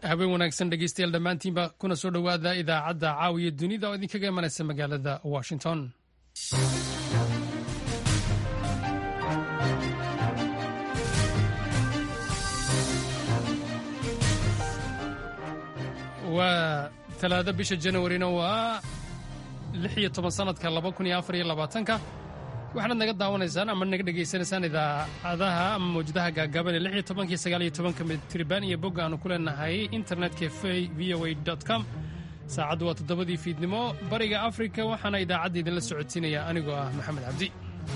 habeen wanaagsan dhegeystayaal dhammaantiinba kuna soo dhowaada idaacadda caawiya dunida oo idinkaga imanaysa magaalada Washington. waa talaada bisha January-na waa 16 sanadka 2024 waxaad naga daawanaysaan ama naga dhageysanaysaan idaacadaha ama mawjadaha gaagaaban ee 16 iyo 19 mitirban iyo bogga aanu ku leenahay internetka voa.com. saacaddu waa 7 fiidnimo bariga Afrika, waxaana idaacadda idinla socodsiinaya anigoo ah Maxamed Cabdi.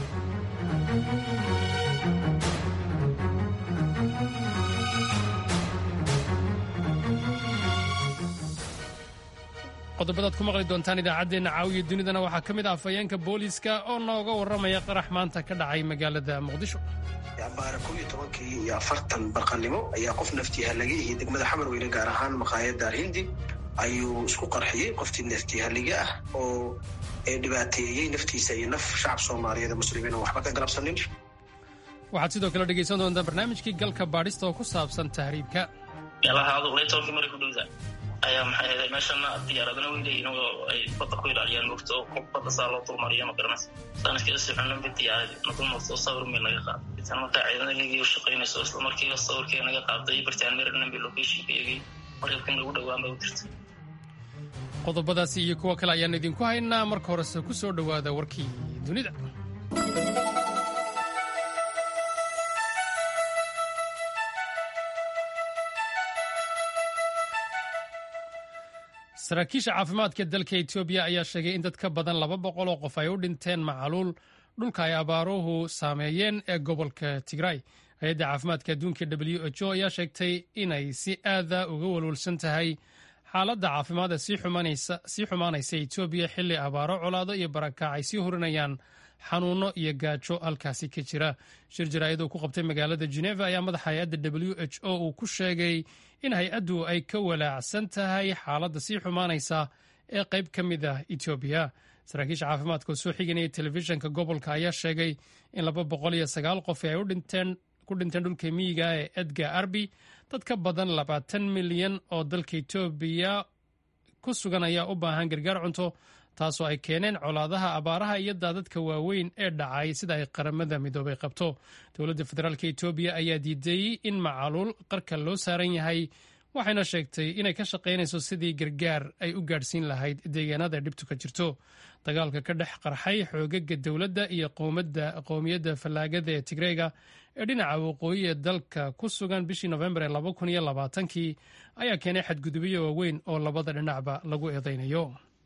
qodobadaad ku maqli doontaan idaacaddeenna caawiya dunidana waxaa ka mid ah afhayeenka booliiska oo nooga warramaya qarax maanta ka dhacay magaalada Muqdisho. Baara 11:40 barqanimo ayaa qof naftiha laga yahay degmada Xamarweyne gaar ahaan maqaayadda Hindi ayuu isku qarxiyay qoftii naftiha laga ah oo dhibaateeyay naftiisa iyo naf shacab Soomaaliyeed muslimiin oo waxba ka galabsanin. waxaad sidoo kale dhegeysan doontaa barnaamijkii galka baadhista oo ku saabsan tahriibka. ayaa maxay ahayd meeshana diyaaradana weynayeen oo ay badda ku ilaaliyaan mugto oo badda saa loo dulmariyo ma garanaysa sanadkii sifan bidiyaaday nadumto sawir meel laga qaaday tan markaa ciidamada liiga shaqeynayso isla markiiba sawirkii naga qaaday bartaan meerna location-ka iyagii markii lagu dhawaanba u dirtay. qodobadaasi iyo kuwa kale ayaan idinku haynaa. marka horese ku soo dhowaada warkii dunida. saraakiisha caafimaadka dalka Itoobiya ayaa sheegay in dad ka badan 200 oo qof ay u dhinteen macaluul dhulka ay abaaruhu saameeyeen ee gobolka Tigray. hay'adda caafimaadka adduunka WHO ayaa sheegtay inay si aad uga walwalsan tahay xaaladda caafimaad ee sii xumaanaysa Itoobiya xilli abaaro colaado iyo barakac ay sii hurinayaan xanuuno iyo gaajo halkaasi ka jira. shir jaraa'id oo ku qabtay magaalada Geneva ayaa madaxa hay'adda WHO uu ku sheegay in hay-addu ay ka walaacsan tahay xaaladda sii xumaanaysa ee qayb ka mid ah Itoobiya. saraakiisha caafimaadka oo soo xiganaya telefishinka gobolka ayaa sheegay in 209 qof ay ku dhinteen dhulka miyiga ee Edgar Arbi. dad ka badan 20 milyan oo dalka Itoobiya ku sugan ayaa u baahan gargaar cunto, taasoo ay keeneen colaadaha abaaraha iyo daadadka waaweyn ee dhacay sida ay qaramada midoobay qabto. dowladda federaalka Itoobiya ayaa diiday in macaluul qarka loo saaran yahay, waxayna sheegtay inay ka shaqaynayso sidii gargaar ay u gaadhsiin lahayd deegaanada dhibtu ka jirto. dagaalka ka dhex qarxay xoogaga dowladda iyo qowmiyadda fallaagada ee Tigreega ee dhinaca waqooyi ee dalka ku sugan bishii November 2020 ayaa keenay xadgudubyo waaweyn oo labada dhinacba lagu eedeynayo.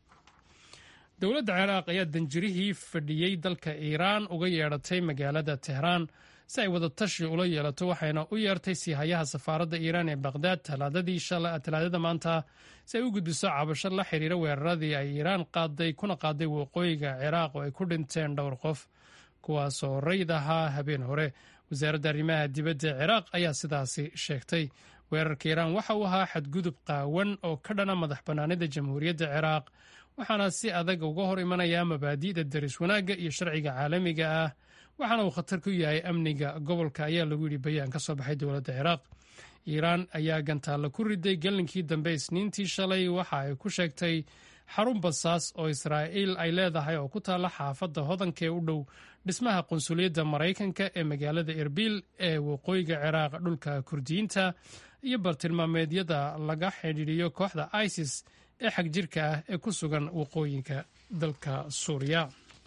dowladda Ciraaq ayaa danjirihii fadhiyey dalka Iiraan uga yeedhatay magaalada Tehraan si ay wada tashi ula yeelato, waxayna u yeertay siihayaha safaaradda Iiraan ee Baghdad talaadada maanta si ay u gudbiso cabasho la xiriira weeraradii ay Iiraan kuna qaaday waqooyiga Ciraaq oo ay ku dhinteen dhowr qof kuwaasoo rayd ahaa habeen hore. wasaaradda arrimaha dibadda Ciraaq ayaa sidaasi sheegtay. weerarka Iiraan waxa uu ahaa xadgudub qaawan oo ka dhana madax bannaanida jamhuuriyadda Ciraaq, waxaana si adag uga hor imanaya mabaadi'da daris wanaagga iyo sharciga caalamiga ah, waxaana uu khatar ku yahay amniga gobolka ayaa lagu yidhi bayaan ka soo baxay dowladda Ciraaq. Iiraan ayaa gantaalla ku riday gelinkii dambe Isniintii shalay waxa ay ku sheegtay xarun basaas oo Israa'iil ay leedahay oo ku taalla xaafadda hodanka ee u dhow dhismaha qunsuliyadda Maraykanka ee magaalada Erbil ee waqooyiga Ciraaq dhulka Kurdiyiinta iyo bartilmaameedyada laga xidhiidhiyo kooxda ISIS ee xag jirka ah ee ku sugan waqooyinka dalka Suuriya.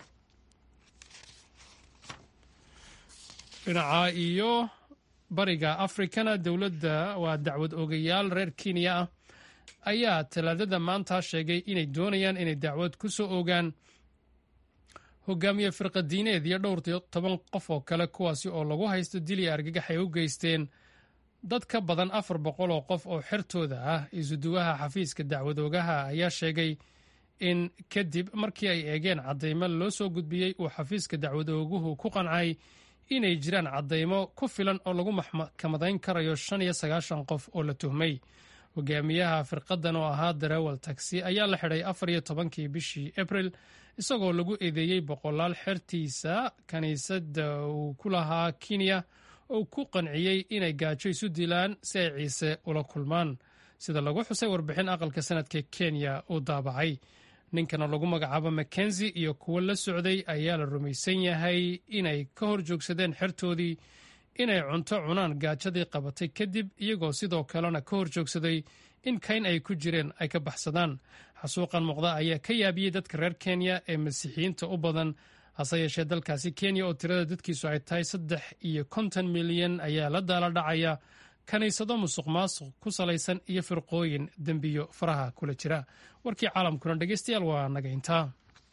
dhinaca iyo bariga Afrikana waa dacwad oogayaal reer Kenya ah ayaa talaadada maanta sheegay inay doonayaan inay dacwad ku soo oogaan hogaamiye firqadiineed iyo dhowr 10 qof oo kale kuwaasi oo lagu haysto dil iyo argagax ay u geysteen dad ka badan 400 oo qof oo xertooda ah. isuduwaha xafiiska dacwadoogaha ayaa sheegay in kadib markii ay eegeen caddaymo loo soo gudbiyey uu xafiiska dacwadooguhu ku qancay inay jiraan caddaymo ku filan oo lagu maxkamadayn karayo 95 qof oo la tuhmay. hogaamiyaha firqadan oo ahaa darawal taxi ayaa la xidhay 14 bishii April isagoo lagu eedeeyey boqolaal xertiisa kaniisadda uu ku lahaa Kenya oo ku qanciyey inay gaajo isu dilaan si ay ciise ula kulmaan. sida lagu xusay warbixin aqalka sanadka Kenya uu daabacay. ninkana lagu magacaabo Mackenzie iyo kuwa la socday ayaa la rumaysan yahay inay ka hor joogsadeen xertoodii inay cunto cunaan gaajadii qabatay kadib, iyagoo sidoo kalena ka hor joogsaday in kayn ay ku jireen ay ka baxsadaan. xasuuqan muuqda ayaa ka yaabiyey dadka reer Kenya ee masiixiyiinta u badan, hase yeeshee dalkaasi Kenya oo tirada dadkiisu ay tahay 350 milyan ayaa la daala dhacaya kaniisado musuqmaasuq ku salaysan iyo firqooyin dembiyo faraha kula jira. warkii caalamkuna dhegeystayaal waa naga intaa.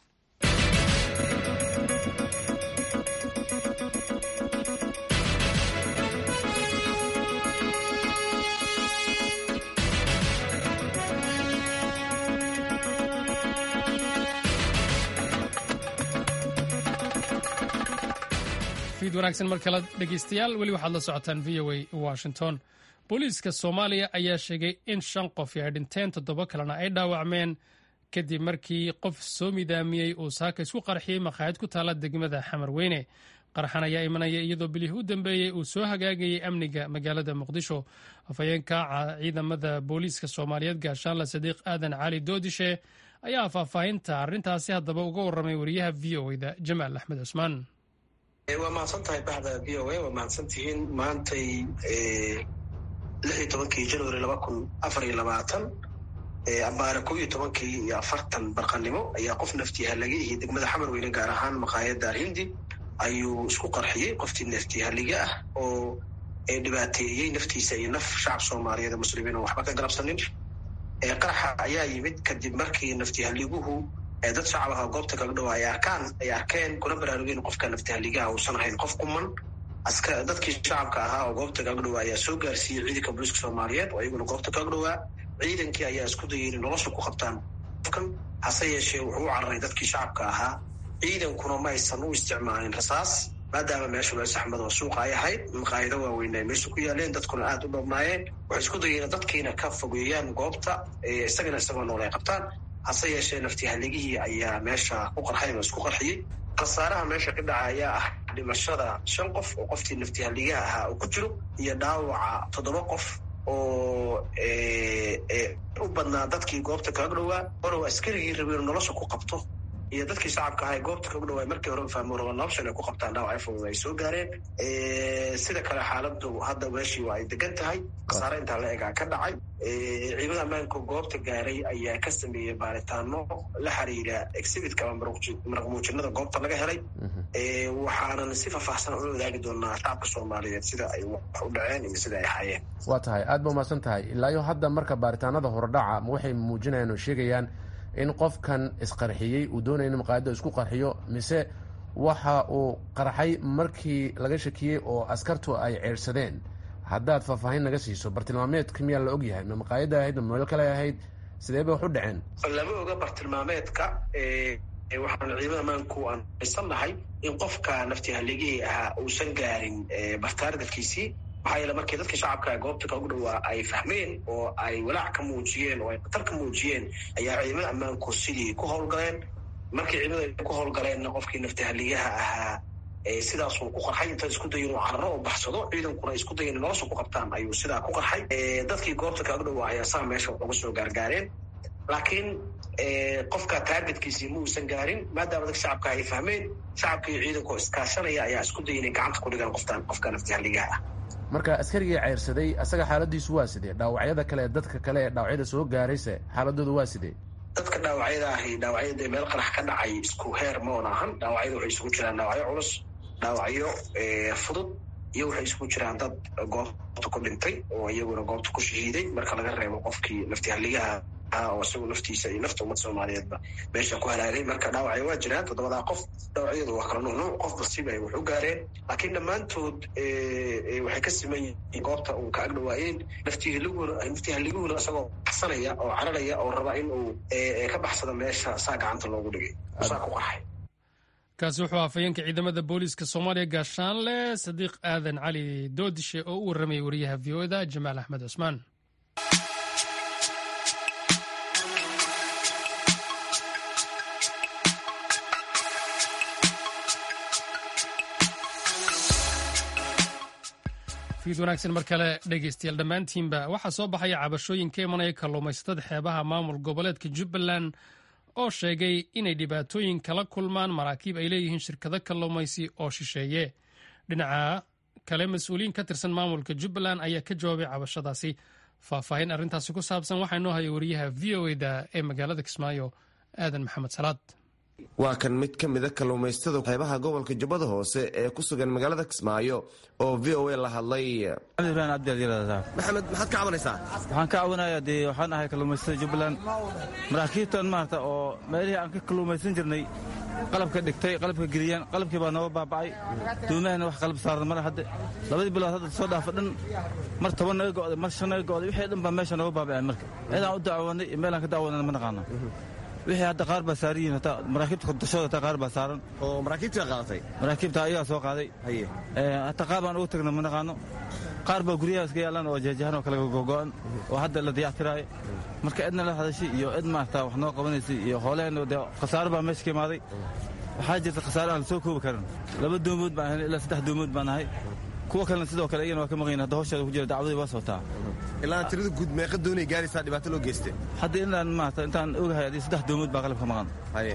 fiid wanaagsan mar kale dhegeystayaal, weli waxaad la socotaan VOA Washington. booliiska Soomaaliya ayaa sheegay in 5 qof ay dhinteen 7 kalena ay dhaawacmeen kadib markii qof soo midaamiyey uu saaka isku qarxiyey maqaayad ku taala degmada Xamarweyne. qarxan ayaa imanaya iyadoo bilihii u dambeeyey uu soo hagaagayay amniga magaalada Muqdisho. afhayeenka ciidamada booliiska Soomaaliyeed Gaashaanle Sadiiq Aadan Cali Doodishe ayaa faahfaahinta arrintaasi haddaba uga warramay wariyaha VOA-da Jamaal Axmed Cusmaan. waa mahadsantahay bahda VOA, waa mahadsantihiin. maantay 16 January 2024 abaara 11:40 barqanimo ayaa qof naftihalligay degmada Xamarweyne gaar ahaan maqaayadda Hindi ayuu isku qarxiyey. qoftii naftihalliga ah oo dhibaateeyey naftiisa iyo naf shacab Soomaaliyeed oo muslimiin oo waxba ka galabsanin. qaraxa ayaa yimid kadib markii naftihalliguhu dad shacab ah goobta kaga dhow ay arkeen kuna baraarugeen qofka naftihalligaha uusan ahayn qof kuman. dadkii shacabka ahaa oo goobta kaga dhow ayaa soo gaarsiiyey ciidanka booliiska Soomaaliyeed oo iyaguna goobta kaga dhowaa. ciidankii ayaa isku dayay in nolosha ku qabtaan qofkan, hase yeeshee wuxuu u cararay dadkii shacabka ahaa. ciidankuna ma aysan u isticmaalin rasaas maadaama meesha meel saxmad oo suuqa ay ahayd, maqaayado waaweyn ay meesha ku yaaleen, dadkuna aad u dhabnaayeen. waxay isku dayeen dadkiina ka fogeeyaan goobta, isagoo nool ay qabtaan. hase yeeshee naftihalligihii ayaa meesha ku qarxay oo isku qarxiyey. khasaaraha meesha ka dhaca ayaa ah dhimashada 5 qof oo qoftii naftihalligaha ahaa uu ku jiro, iyo dhaawaca 7 qof oo u badnaa dadkii goobta kaga dhowaa. orow askarigii rabeen nolosha ku qabto iyo dadkii shacabka ahaa goobta kaga dhowaa markii hore fahmo rabo nolosha inay ku qabtaan dhaawac fudud ay soo gaareen. sida kale xaaladdu hadda meeshii waa ay degan tahay. khasaare intaa la egaa ka dhacay. ciidamada ammaanka goobta gaaray ayaa ka sameeyey baaritaano la xiriira exhibitka ama maraqmuujinada goobta laga helay. waxaanan si faahfaahsan u wadaagi doonaa shacabka Soomaaliyeed sida ay wax u dhaceen iyo sida ay hayeen. waa tahay aad ba umahadsan tahay. ilaa hadda marka baaritaanada hordhaca waxay muujinayaan oo sheegayaan in qofkan isqarxiyey uu doonaya in maqaayadda isku qarxiyo, mise waxa uu qarxay markii laga shakiyey oo askartu ay ceersadeen? haddaad faahfaahin naga siiso. bartilmaameedka miyaa la ogyahay? ma maqaayadda ahayd, ma meel kale ahayd? sidee bay wax u dhaceen? lama oga bartilmaameedka. waxaan ciidamada ammaanku aan haysannahay in qofka naftihalligihii ahaa uusan gaarin bartaargadkiisii. maxaa yeele markii dadka shacabka goobta kagu dhowaa ay fahmeen oo ay walaac ka muujiyeen oo ay khatar ka muujiyeen, ayaa ciidamada ammaanku sidii ku howlgaleen. markii ciidamada ku howlgaleenna qofkii naftihalligaha ahaa sidaasuu ku qarxay. inta isku dayin uu cararo oo baxsado, ciidankuna isku dayin nolosha ku qabtaan ayuu sidaa ku qarxay. dadkii goobta kaga dhowaa ayaa saa meesha uga soo gaargaareen, laakiin qofka taargetkiisii ma uusan gaarin maadaama dadka shacabka ay fahmeen. shacabka iyo ciidanku iskaashanaya ayaa isku dayin inay gacanta ku dhigaan qofka naftihalligaha ah. marka askarigii ceyrsaday asaga xaaladiisu waa sidee? dhaawacyada kale dadka kale ee dhaawacyada soo gaarayse xaaladoodu waa sidee? dadka dhaawacyada ahi dhaawacyada meel qarax ka dhacay isku heer ma oon ahan. dhaawacyada waxay isugu jiraan dhaawacyo culus, dhaawacyo fudud, iyo waxay isugu jiraan dad goobta ku dhintay oo iyaguna goobta ku shahiiday marka laga reebo qofkii naftihalligaha oo isagu naftiisa iyo nafta ummad Soomaaliyeedba meesha ku halaagay. marka dhaawacyo waa jiraan 7 qof. dhaawacyadu waa kala nuuc qof basiba ay wax u gaareen, laakiin dhammaantood waxay ka siman yihiin goobta uu ka agdhawaayeen. naftihalliguna isagoo baxsanaya oo cararaya oo raba in uu ka baxsado meesha saa gacanta loogu dhigay saa ku qarxay. kaasi wuxuu afhayeenka ciidamada booliiska Soomaaliya Gaashaanle Sadiiq Aadan Cali Doodishe oo u warramay wariyaha VOA-da Jamaal Axmed Cusmaan. fiid wanaagsan mar kale dhegaystayaal dhammaantiinba waxaa soo baxaya cabashooyin ka imanaya kalluumaysatada xeebaha maamul goboleedka jubbaland oo sheegay inay dhibaatooyin kala kulmaan maraakiib ay leeyihiin shirkado kalluumaysi oo shisheeye. dhinaca kale mas-uuliyiin ka tirsan maamulka jubbaland ayaa ka jawaabay cabashadaasi. faahfaahin arrintaasi ku saabsan waxaa inoo haya wariyaha v o da ee magaalada kismaayo aadan maxamed salaad. waa kan mid ka mida kalluumaystada xeebaha gobolka jubbada hoose ee ku sugan magaalada kismaayo oo v o a la hadlay. maxamed maxaad ka cabanaysaa? waxaan ka caawinayaa dee waxaan ahay kalluumaystada jubbaland. maraakiibtan maarata oo meelihii aan ka kalluumaysan jirnay qalabka dhigtay, qalabka geliyaan, qalabkii baa nooga baaba'ay. duumahana wax qalab saaran male hadde. labadii bilood hadda soo dhaafa dhan mar 10 naga go'day, mar 5 naga go'day, wixii dhan baa meesha nooga baaba'ay. marka cidaan u dacwoonay iyo meelaan ka dacwoonana ma naqaano. wixii hadda qaar baa saaran yihiin, hataa maraakiibta dashooda hataa qaar baa saaran. oo maraakiibta qaadatay? maraakiibta ayagaa soo qaaday. hataa qaar baan ugu tagna ma naqaano. qaar baa guryaha iska yaalaan oo jeejahan oo kale gogo'an oo hadda la dayactiraayo. marka cidna la hadashay iyo cid maarata wax noo qabanaysay iyo hooleheenna dee khasaaro baa meesha ka imaaday. waxaa jirta khasaare aan la soo koobi karin. 2 doomood baan ahayn ilaa 3 doomood baan ahay. kuwa kalena sidoo kale iyana waa ka maqayn. hadda hawsheeda ku jira dacwadii waa socotaa. ilaa tirada guud meeqa doonay gaaraysaa dhibaato loo geystay? hadda inaan maarata intaan ogahay hadii 3 doomood baa qalab ka maqan.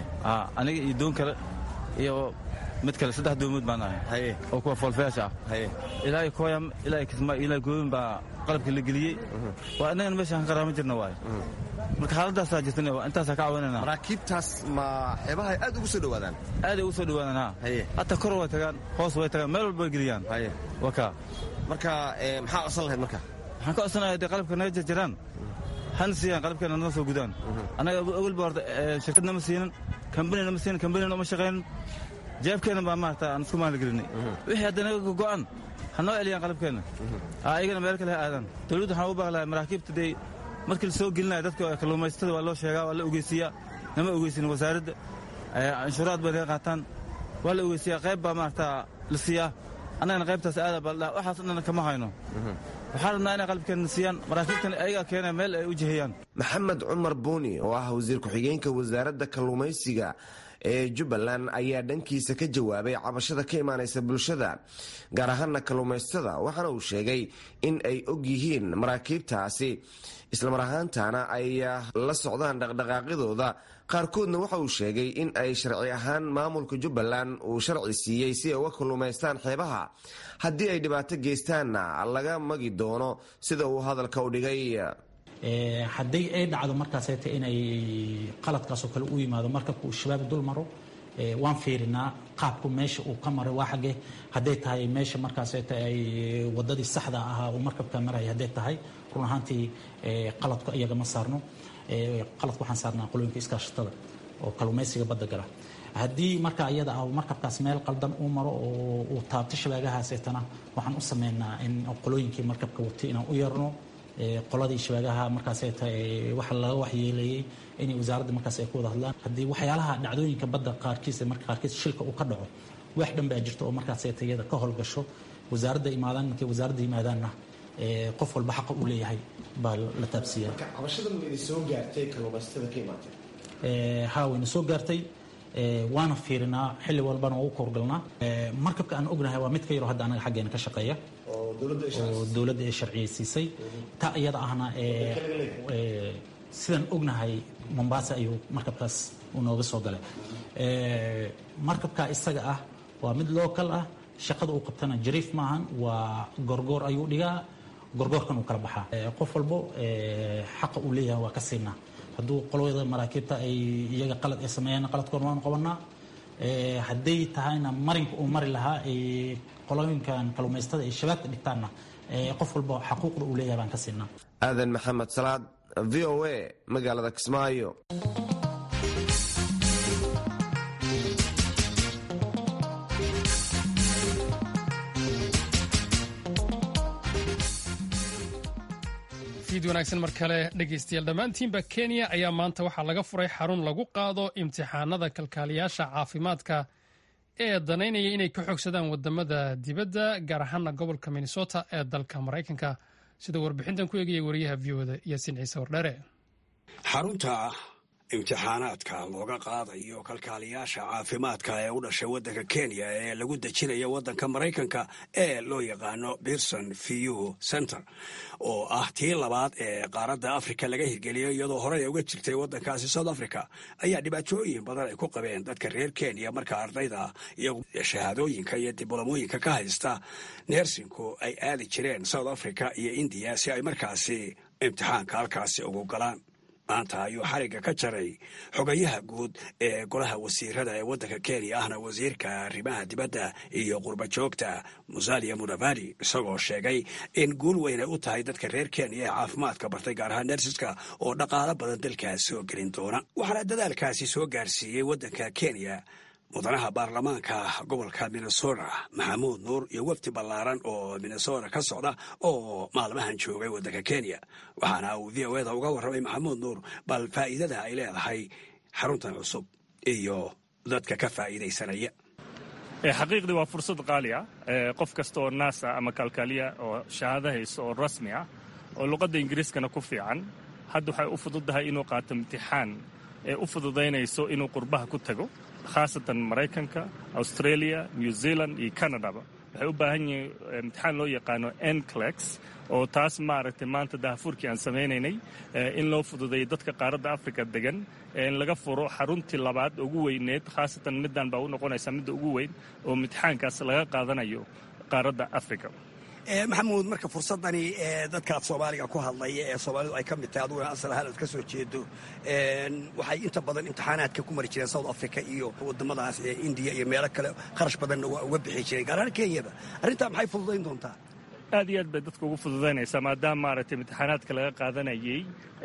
aniga iyo doon kale iyo mid kale 3 doomood baan ahay oo kuwa foolfeesha ah. ilaa kooyam ilaa kisma ilaa gooyin baa qalabka la geliyey. waa inaan meeshaan qaraamo jirna waay. marka xaaladaasaa jirtana intaasa ka caawinayna. maraakiibtaas ma xeebaha aad ugu soo dhawaadaan? aaday ugu soo dhawaadaan. hataa kor way tagaan, hoos way tagaan, meel walba way geliyaan. waka marka maxaa codsan lahayd? marka waxaan ka codsanayaa dee qalabka naga jarjaraan, hana siiyaan qalabkeena nala soo gudaan. annaga awalba horta shirkadna ma siinin, kambanina ma siinin, kambanina uma shaqaynin. jeebkeena baa maarata aan isku maalgelinay. wixii hadda naga go'an ha noo celiyaan qalabkeena. ayagana meel kale ha aadaan. dawladda waxaan ugu baaqi lahaa maraakiibta dee markii la soo gelinaya dadka kalluumaysatada waa loo sheegaa, waa la ogeysiiyaa. nama ogeysin wasaaradda canshuuraad bay naga qaataan, waa la ogeysiiyaa. qayb baa maarata la siiyaa, annagana qaybtaas aada baa ladhaha. waxaas dhan kama hayno. waxaan rabnaa inay qalabkeena siiyaan. maraakiibtan ayagaa keenaya meel ay u jihiyaan. maxamed cumar buuni oo ah wasiir ku-xigeenka wasaaradda kalluumaysiga ee jubbaland ayaa dhankiisa ka jawaabay cabashada ka imaanaysa bulshada, gaar ahaana kalluumaysatada. waxaana uu sheegay in ay og yihiin maraakiibtaasi, islamar ahaantana ay la socdaan dhaqdhaqaaqyadooda. qaarkoodna waxa uu sheegay in ay sharci ahaan maamulka jubbaland uu sharci siiyey si ay uga kalluumaystaan xeebaha. haddii ay dhibaato geystaanna laga magi doono, sida uu hadalka u dhigay. hadday ay dhacdo markaaseta inay qaladkaasoo kale u yimaado markabka uu shabaab dul maro, waan fiirinaa qaabku meesha uu ka maray waa xagge. hadday tahay meesha markaaseta ay wadadii saxda ahaa uu markabka maraya hadday tahay, run ahaantii qaladku iyaga ma saarno. qaladku waxaan saarnaa qolooyinka iskaashatada oo kalluumaysiga badda gala. haddii marka iyada ah markabkaas meel qaldan uu maro oo uu taabto shabaagahaaseetana waxaan u sameynaa in qolooyinkii markabka watay inaan u yeerno. qoladii shabaagaha markaaseta waxa laga waxyeeleeyey inay wasaaradda markaas ay ku wada hadlaan. haddii waxyaalaha dhacdooyinka badda qaarkiisa marka qaarkiis shilka uu ka dhaco, wax dhan baa jirta oo markaaseta iyada ka howlgasho. wasaaradda imaadaan, markay wasaaradda yimaadaanna qof walba xaqa uu leeyahay baa la taabsiiyaa. cabashadan wayna soo gaartay kalluumaysatada ka imaatay? haa, wayna soo gaartay. waana fiirinaa, xilli walbana waa u koorgalnaa. markabka aan ognahay waa mid ka yaro hadda anaga xaggeena ka shaqeeya oo dowladda ay sharciyeysiisay. taa iyada ahna sidaan ognahay Mombasa ayuu markabkaas uu nooga soo galay. markabka isaga ah waa mid local ah, shaqada uu qabtana jariif maahan, waa gorgoor ayuu dhigaa, gorgoorkan uu kala baxaa. qof walbo xaqa uu leeyahay waa ka siinaa. hadduu qolada maraakiibta ay iyaga qalad ay sameeyaan, qaladkoona waanu qabanaa. hadday tahayna marinka uu mari lahaa qolooyinkan kalluumaystada ay shabaagta dhigtaanna, qof walba xaquuqda uu leeyahay baan ka siinaa. aadan maxamed salaad, v o a, magaalada Kismaayo. wanaagsan mar kale dhegaystayaal dhammaantiinba. Kenya ayaa maanta waxaa laga furay xarun lagu qaado imtixaanada kalkaaliyaasha caafimaadka ee danaynaya inay ka xogsadaan wadamada dibadda, gaar ahaana gobolka Minnesota ee dalka Maraykanka, sida warbixintan ku eegaya wariyaha v o da Yaasiin Ciise Wardheere. xarunta imtixaanaadka looga qaadayo kalkaaliyaasha caafimaadka ee u dhashay waddanka kenya ee lagu dejinayo waddanka maraykanka ee loo yaqaano Pearson VU Center oo ah tii labaad ee qaaradda afrika laga hirgeliyay iyadoo horey uga jirtay waddankaasi South Africa ayaa dhibaatooyin badan ay ku qabeen dadka reer kenya marka ardayda iyo shahaadooyinka iyo dibloomooyinka ka haysta neersinku ay aadi jireen South Africa iyo India si ay markaasi imtixaanka halkaasi ugu galaan. maanta ayuu xariga ka jaray xogayaha guud ee golaha wasiirada ee waddanka kenya ahna wasiirka arrimaha dibadda iyo qurba joogta Musalia Mudavadi isagoo sheegay in guul weyn ay u tahay dadka reer kenya ee caafimaadka bartay gaar ahaan nersiska oo dhaqaalo badan dalkaas soo gelin doona. waxaana dadaalkaasi soo gaarsiiyey waddanka kenya mudanaha baarlamaanka gobolka Minnesota Maxamuud Nuur iyo wafdi ballaaran oo Minnesota ka socda oo maalmahan joogay waddanka Kenya. waxaana uu VOA uga warramay Maxamuud Nuur bal faa'iidada ay leedahay xaruntan cusub iyo dadka ka faa'iidaysanaya. xaqiiqdii waa fursad qaali ah qof kasta oo naasa ama kalkaaliya oo shahaado hayso oo rasmi ah oo luqadda ingiriiskana ku fiican hadda waxay u fududahay inuu qaato imtixaan ee u fududaynayso inuu qurbaha ku tago khaasatan maraykanka australia new zealand iyo canadaba waxay u baahan yihiin imtixaan loo yaqaano NCLEX oo taas maaragtay maanta daahfurkii aan samaynaynay in loo fududeeyo dadka qaaradda afrika degan in laga furo xaruntii labaad ugu weyneed khaasatan middan baa u noqonaysaa midda ugu weyn oo imtixaankaas laga qaadanayo qaaradda afrika. maxamuud marka fursadani dadka af soomaaliga ku hadlaya ee soomaalidu ay ka mid tahay aduguna asal ahaan aad ka soo jeedo waxay inta badan imtixaanaadka ku mari jireen South Africa iyo wadamadaas ee India iyo meelo kale kharash badanna waa uga bixi jireen gaar ahaan Kenyaba. arrintaa maxay fududayn doontaa? aad iyo aad bay dadka ugu fududaynaysaa maadaama maaragtay imtixaanaadka laga qaadanayay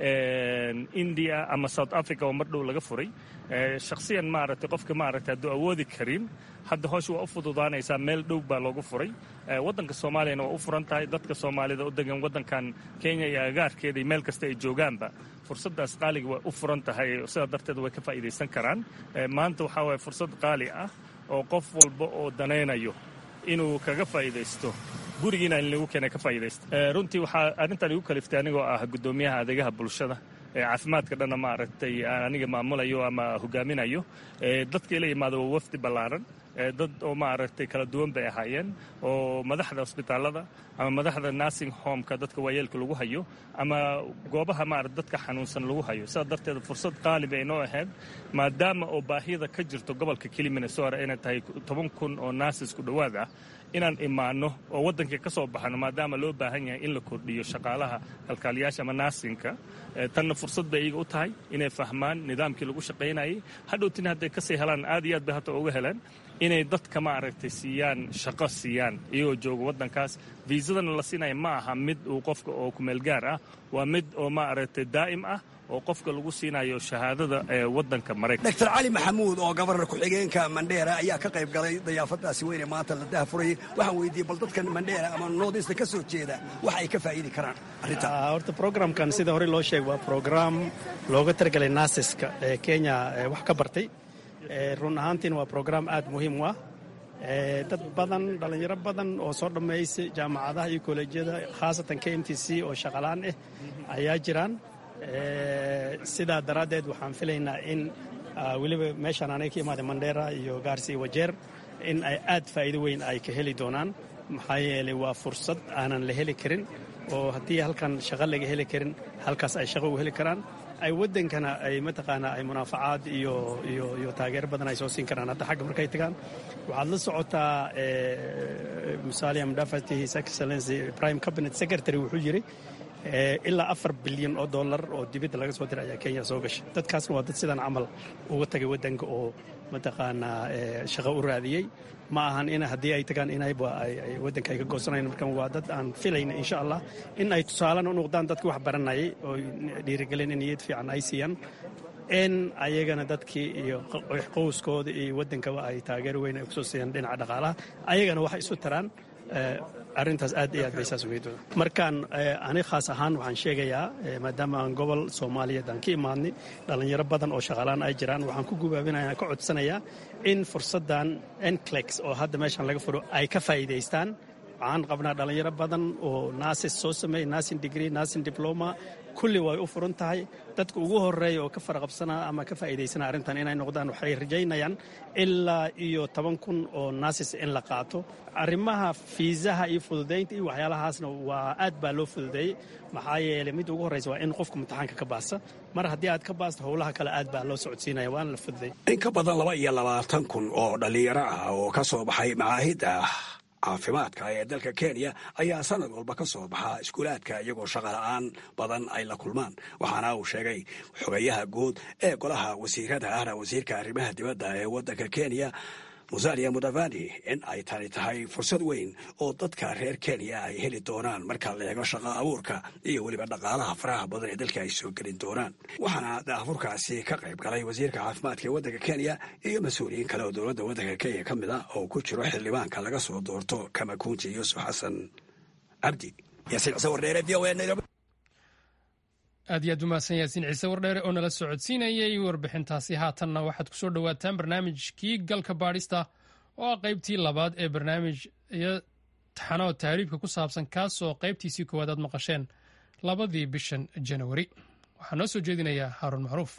India ama South Africa oo mar dhow laga furay shakhsiyan maaragtay qofka maaragtay hadduu awoodi karin hadda hoosh waa u fududaanaysaa meel dhow baa loogu furay. waddanka soomaaliyana waa u furan tahay dadka soomaalida u degan waddankan kenya iyo agaarkeeda iyo meel kasta ay joogaanba fursaddaas qaaliga way u furan tahay sidaa darteed way ka faa'iidaysan karaan. maanta waxaa waaya fursad qaali ah oo qof walba oo danaynayo inuu kaga faa'iidaysto gurigiina in lagu keenay ka faa'iidaysto. runtii waxaa arrintan igu kaliftay anigoo ah guddoomiyaha adeegaha bulshada caafimaadka dhanna maaragtay aniga maamulayo ama hogaaminayo dadka ila yimaado waa wafdi ballaaran dad oo maaragtay kala duwan bay ahaayeen oo madaxda cusbitaalada ama madaxda nursing homeka dadka waayeelka lagu hayo ama goobaha maaragtay dadka xanuunsan lagu hayo. sidaa darteed fursad qaali bay inoo ahayd maadaama oo baahida ka jirto gobolka keli Minnesota inay tahay 10,000 oo nurses ku dhowaad ah inaan imaano oo waddanka ka soo baxano maadaama loo baahan yahay in la kordhiyo shaqaalaha kalkaaliyaasha ama nursinka. tanna fursad bay iyaga u tahay inay fahmaan nidaamkii lagu shaqaynayay hadhowtina hadday kasii helaan aad iyo aad bay hata uga heleen inay dadka maaragtay siiyaan shaqo siiyaan iyagoo jooga waddankaas. viisadana la siinaya ma aha mid uu qofka oo kumeel gaar ah waa mid oo maaragtay daa'im ah oo qofka lagu siinayo shahaadada ee waddanka Mareykanka. Dr. Cali Maxamuud oo gabarna ku-xigeenka Mandera ayaa ka qayb galay dayaafadaasi weyn ee maanta la daahfuray. waxaan weydiiyey bal dadka Mandera ama Northeast ka soo jeeda waxa ay ka faa'iidi karaan arrintan. horta programkan sida hore loo sheegay waa program looga targalay nurseska ee Kenya wax ka bartay. run ahaantiin waa program aad muhiim u ah. dad badan dhalinyaro badan oo soo dhammaysay jaamacadaha iyo kollejyada khaasatan KMTC oo shaqalaan ah ayaa jiraan. sidaa daraaddeed waxaan filaynaa in weliba meeshaan anay ka imaada Mandera iyo Gaarsi iyo Wajeer in ay aad faa'iido weyn ay ka heli doonaan maxaa yeelay waa fursad aanan la heli karin oo haddii halkan shaqo laga heli karin halkaas ay shaqo u heli karaan ay waddankana ay mataqaanaa ay munaafacaad iyo taageero badan ay soo siin karaan. hadda xagga markay tagaan waxaad la socotaa Musalia Mudavadi His Excellency Prime Cabinet Secretary wuxuu yiri ilaa $4 bilyan oo dibadda laga soo diray ayaa Kenya soo gashay. dadkaasna waa dad sidan camal uga tagay waddanka oo mataqaanaa shaqo u raadiyey ma ahan in haddii ay tagaan inayba ay waddanka ay ka goosanayaan. markan waa dad aan filayna insha allah in ay tusaalan u noqdaan dadkii wax baranayay oo dhiirigelin in niyad fiican ay siiyaan in ayagana dadkii iyo qowskooda iyo waddankaba ay taageero weyn ay kusoo siiyaan dhinaca dhaqaalaha ayagana waxay isu taraan. arrintaas aad iyo aad bay saas uga doon. markaan ani khaas ahaan waxaan sheegayaa maadaama aan gobol Soomaaliyeed aan ka imaadnay dhalinyaro badan oo shaqalaan ay jiraan waxaan ku gubaabinayaa ka codsanayaa in fursadan NCLEX oo hadda meeshan laga furo ay ka faa'iidaystaan. waxaan qabnaa dhalinyaro badan oo nurses soo sameeyay nursing degree nursing diploma kulli way u furan tahay. dadka ugu horeeya oo ka faraqabsana ama ka faa'iidaysana arrintan inay noqdaan waxay rajaynayaan ilaa iyo 10,000 oo naasis in la qaato. arrimaha fiisaha iyo fududaynta iyo waxyaalahaasna waa aad baa loo fududeeyey maxaa yeelay mid ugu horreysa waa in qofku imtixaanka ka baasa. mar haddii aad ka baasto howlaha kale aad baa loo socodsiinaya waana la fududeeyey. in ka badan 22,000 oo dhallinyaro ah oo ka soo baxay macaahidda caafimaadka ee dalka Kenya ayaa sanad walba ka soo baxa iskuulaadka iyagoo shaqo la'aan badan ay la kulmaan. waxaana uu sheegay xogayaha guud ee golaha wasiirada ahna wasiirka arrimaha dibadda ee waddanka Kenya Musalia Mudavadi in ay tani tahay fursad weyn oo dadka reer Kenya ay heli doonaan marka la eego shaqo abuurka iyo weliba dhaqaalaha faraha badan ee dalka ay soo gelin doonaan. waxaana daafurkaasi ka qayb galay wasiirka caafimaadka ee waddanka Kenya iyo mas-uuliyiin kale oo dowladda waddanka Kenya ka mid ah oo ku jiro xildhibaanka laga soo doorto Kamakunji Yusuf Xasan Abdi. Yaasiin Ciise Wardheere VOA Nairobi. aad iyo aad u mahadsan yaasiin ciise wardheere oo nala socodsiinayay warbixintaasi. haatanna waxaad ku soo dhowaataan barnaamijkii galka baadhista oo ah qaybtii labaad ee barnaamij iyo taxano tahriibka ku saabsan kaasoo qaybtiisii koowaad aad maqasheen 2 bishan Janawari. waxaa noo soo jeedinayaa Haaruun Macruuf.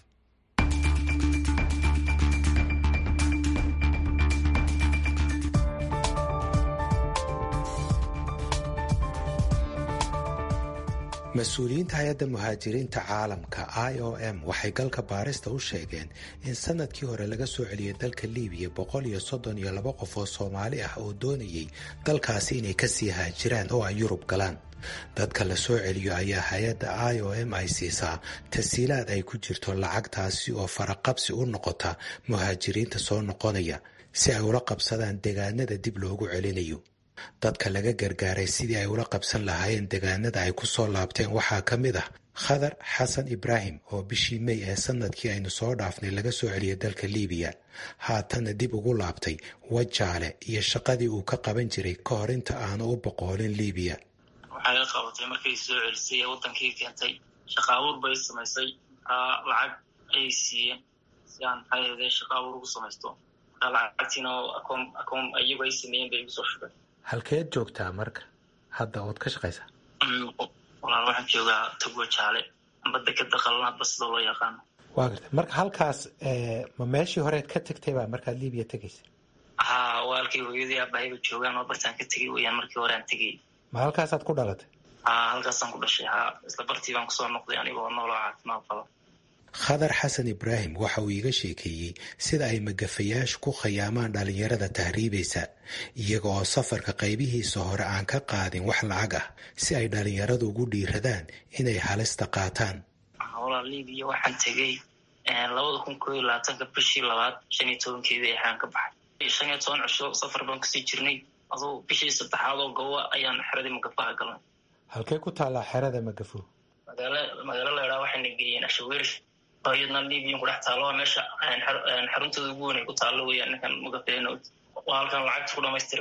mas-uuliyiinta hay-adda muhaajiriinta caalamka IOM waxay galka baarista u sheegeen in sanadkii hore laga soo celiyay dalka liibiya 132 qof oo Soomaali ah oo doonayay dalkaasi inay kasii haajiraan oo ay Yurub galaan. dadka la soo celiyo ayaa hay-adda IOM ay siisaa tasiilaad ay ku jirto lacagtaasi oo faraqabsi u noqota muhaajiriinta soo noqonaya si ay ula qabsadaan deegaanada dib loogu celinayo. dadka laga gargaaray sidii ay ula qabsan lahaayeen deegaanada ay ku soo laabteen waxaa ka mid ah Khadar Xasan Ibraahim oo bishii May ee sanadkii aynu soo dhaafnay laga soo celiyay dalka Liibiya, haatana dib ugu laabtay Wajaale iyo shaqadii uu ka qaban jiray ka hor inta aanu u boqolin Liibiya. waxay la qabatay markay soo celisay wadankii keentay shaqo abuur bay samaysay lacag ay siiyeen si aan hay'adaha shaqo abuur ugu samaysto lacagtiina akoon ayagu ay sameeyeen bay ugu soo shubeen. halkeed joogtaa marka hadda ood ka shaqaysaa? walaal waxaan joogaa Togo Jaale badda ka daqalna bas loo yaqaan. waa gartay marka halkaas ma meeshii hore ka tagtay baa markaad Liibiya tagaysay? walaalkay hooyadii aabbahay joogaan oo bartaan ka tagay weeyaan markii hore aan tagay. ma halkaasaad ku dhalatay? halkaasaan ku dhashay isla bartii baan kusoo noqday anigoo nool oo caafimaad qaba. Khadar Xasan Ibraahim waxa uu iga sheekeeyey sida ay magafayaashu ku khayaamaan dhalinyarada tahriibaysa iyaga oo safarka qaybihiisa hore aan ka qaadin wax lacag ah si ay dhalinyaradu ugu dhiiradaan inay halista qaataan. walaal Liibiya waxaan tegay 2021 bishii 2 ayaan ka baxay. 15 cisho safar baan kusii jirnay adoo bishii 3 oo gowa ayaan xeradii magafaha galnay. halkee ku taala xerada magafo? magaalo la yiraahdo waxay geeyeen Ashaweer ayadna Liibiya ku dhex taalo meesha xaruntooda ugu weyn ay ku taalo weeyaan ninkan magafeeno waa halkan lacag ku dhamaystiray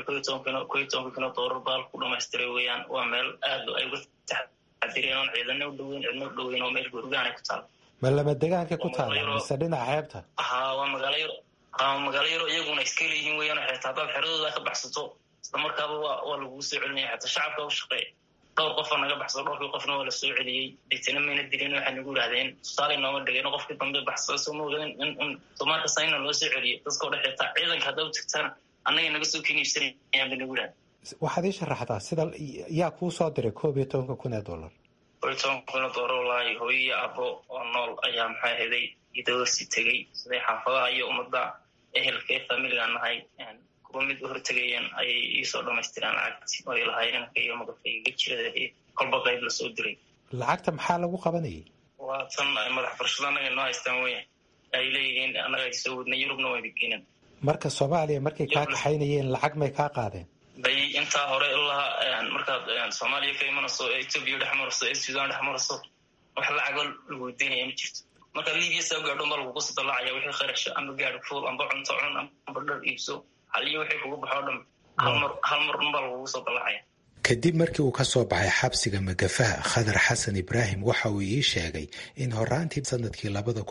$12 baal ku dhamaystiray weeyaan. waa meel aad ay ugu taxadireen oo ciidana u dhaweyn oo meel gurgaan ay ku taalo. ma lama deegaanka ku taalo mise dhinaca xeebta? waa magaalo yaro iyaguna iska leeyihiin weeyaan xitaa dad xeradooda ka baxsato isla markaaba waa lagu soo celinaya xitaa shacabka u shaqeeya. dhowr qof naga baxsado dhowrkii qofna waa la soo celiyey dadina mayna dilin waxay nagu yiraahdeen tusaale nooma dhigeen qofkii dambe baxsado soo moodan in Soomaaliya sayna loo soo celiyo dadka oo dhaxeeta ciidanka hadda u tagtaan annaga naga soo keenaysanayaan nagu yiraahd. waxaad ii sharaxdaa sida yaa kuu soo diray $12,000? $12,000 walahi hooyo abo oo nool ayaa maxay ahayd idoosi tagay siday xaafadaha iyo ummadda ehelka family aan nahay mid u hortagayeen ayay ii soo dhamaystiraan lacagtii oo ay lahaayeen iyo magafayga jirada kolba qayb la soo diray. lacagta maxaa lagu qabanayay? waa tan madax farshada anaga noo haystaan weeyaan ay leeyihiin anaga ay soo wadnay Yurubna way degeneen. marka Soomaaliya markay kaa kaxaynayeen lacag may kaa qaadeen? bay intaa hore ilaa markaad Soomaaliya ka imanayso Ethiopia dhex marayso Sudan dhex marayso wax lacag lagu deynaya ma jirto. marka Liibiya soo gaadho ma lagu soo dalacaya wixii kharash ama gaadho fuul amba cunto cun amba dhar iibso haliyo wixii kugu baxo dhan hal mar lagu soo dalacaya. kadib markii uu ka soo baxay xabsiga magafaha Khadar Xasan Ibraahim waxa uu ii sheegay in horaantii sanadkii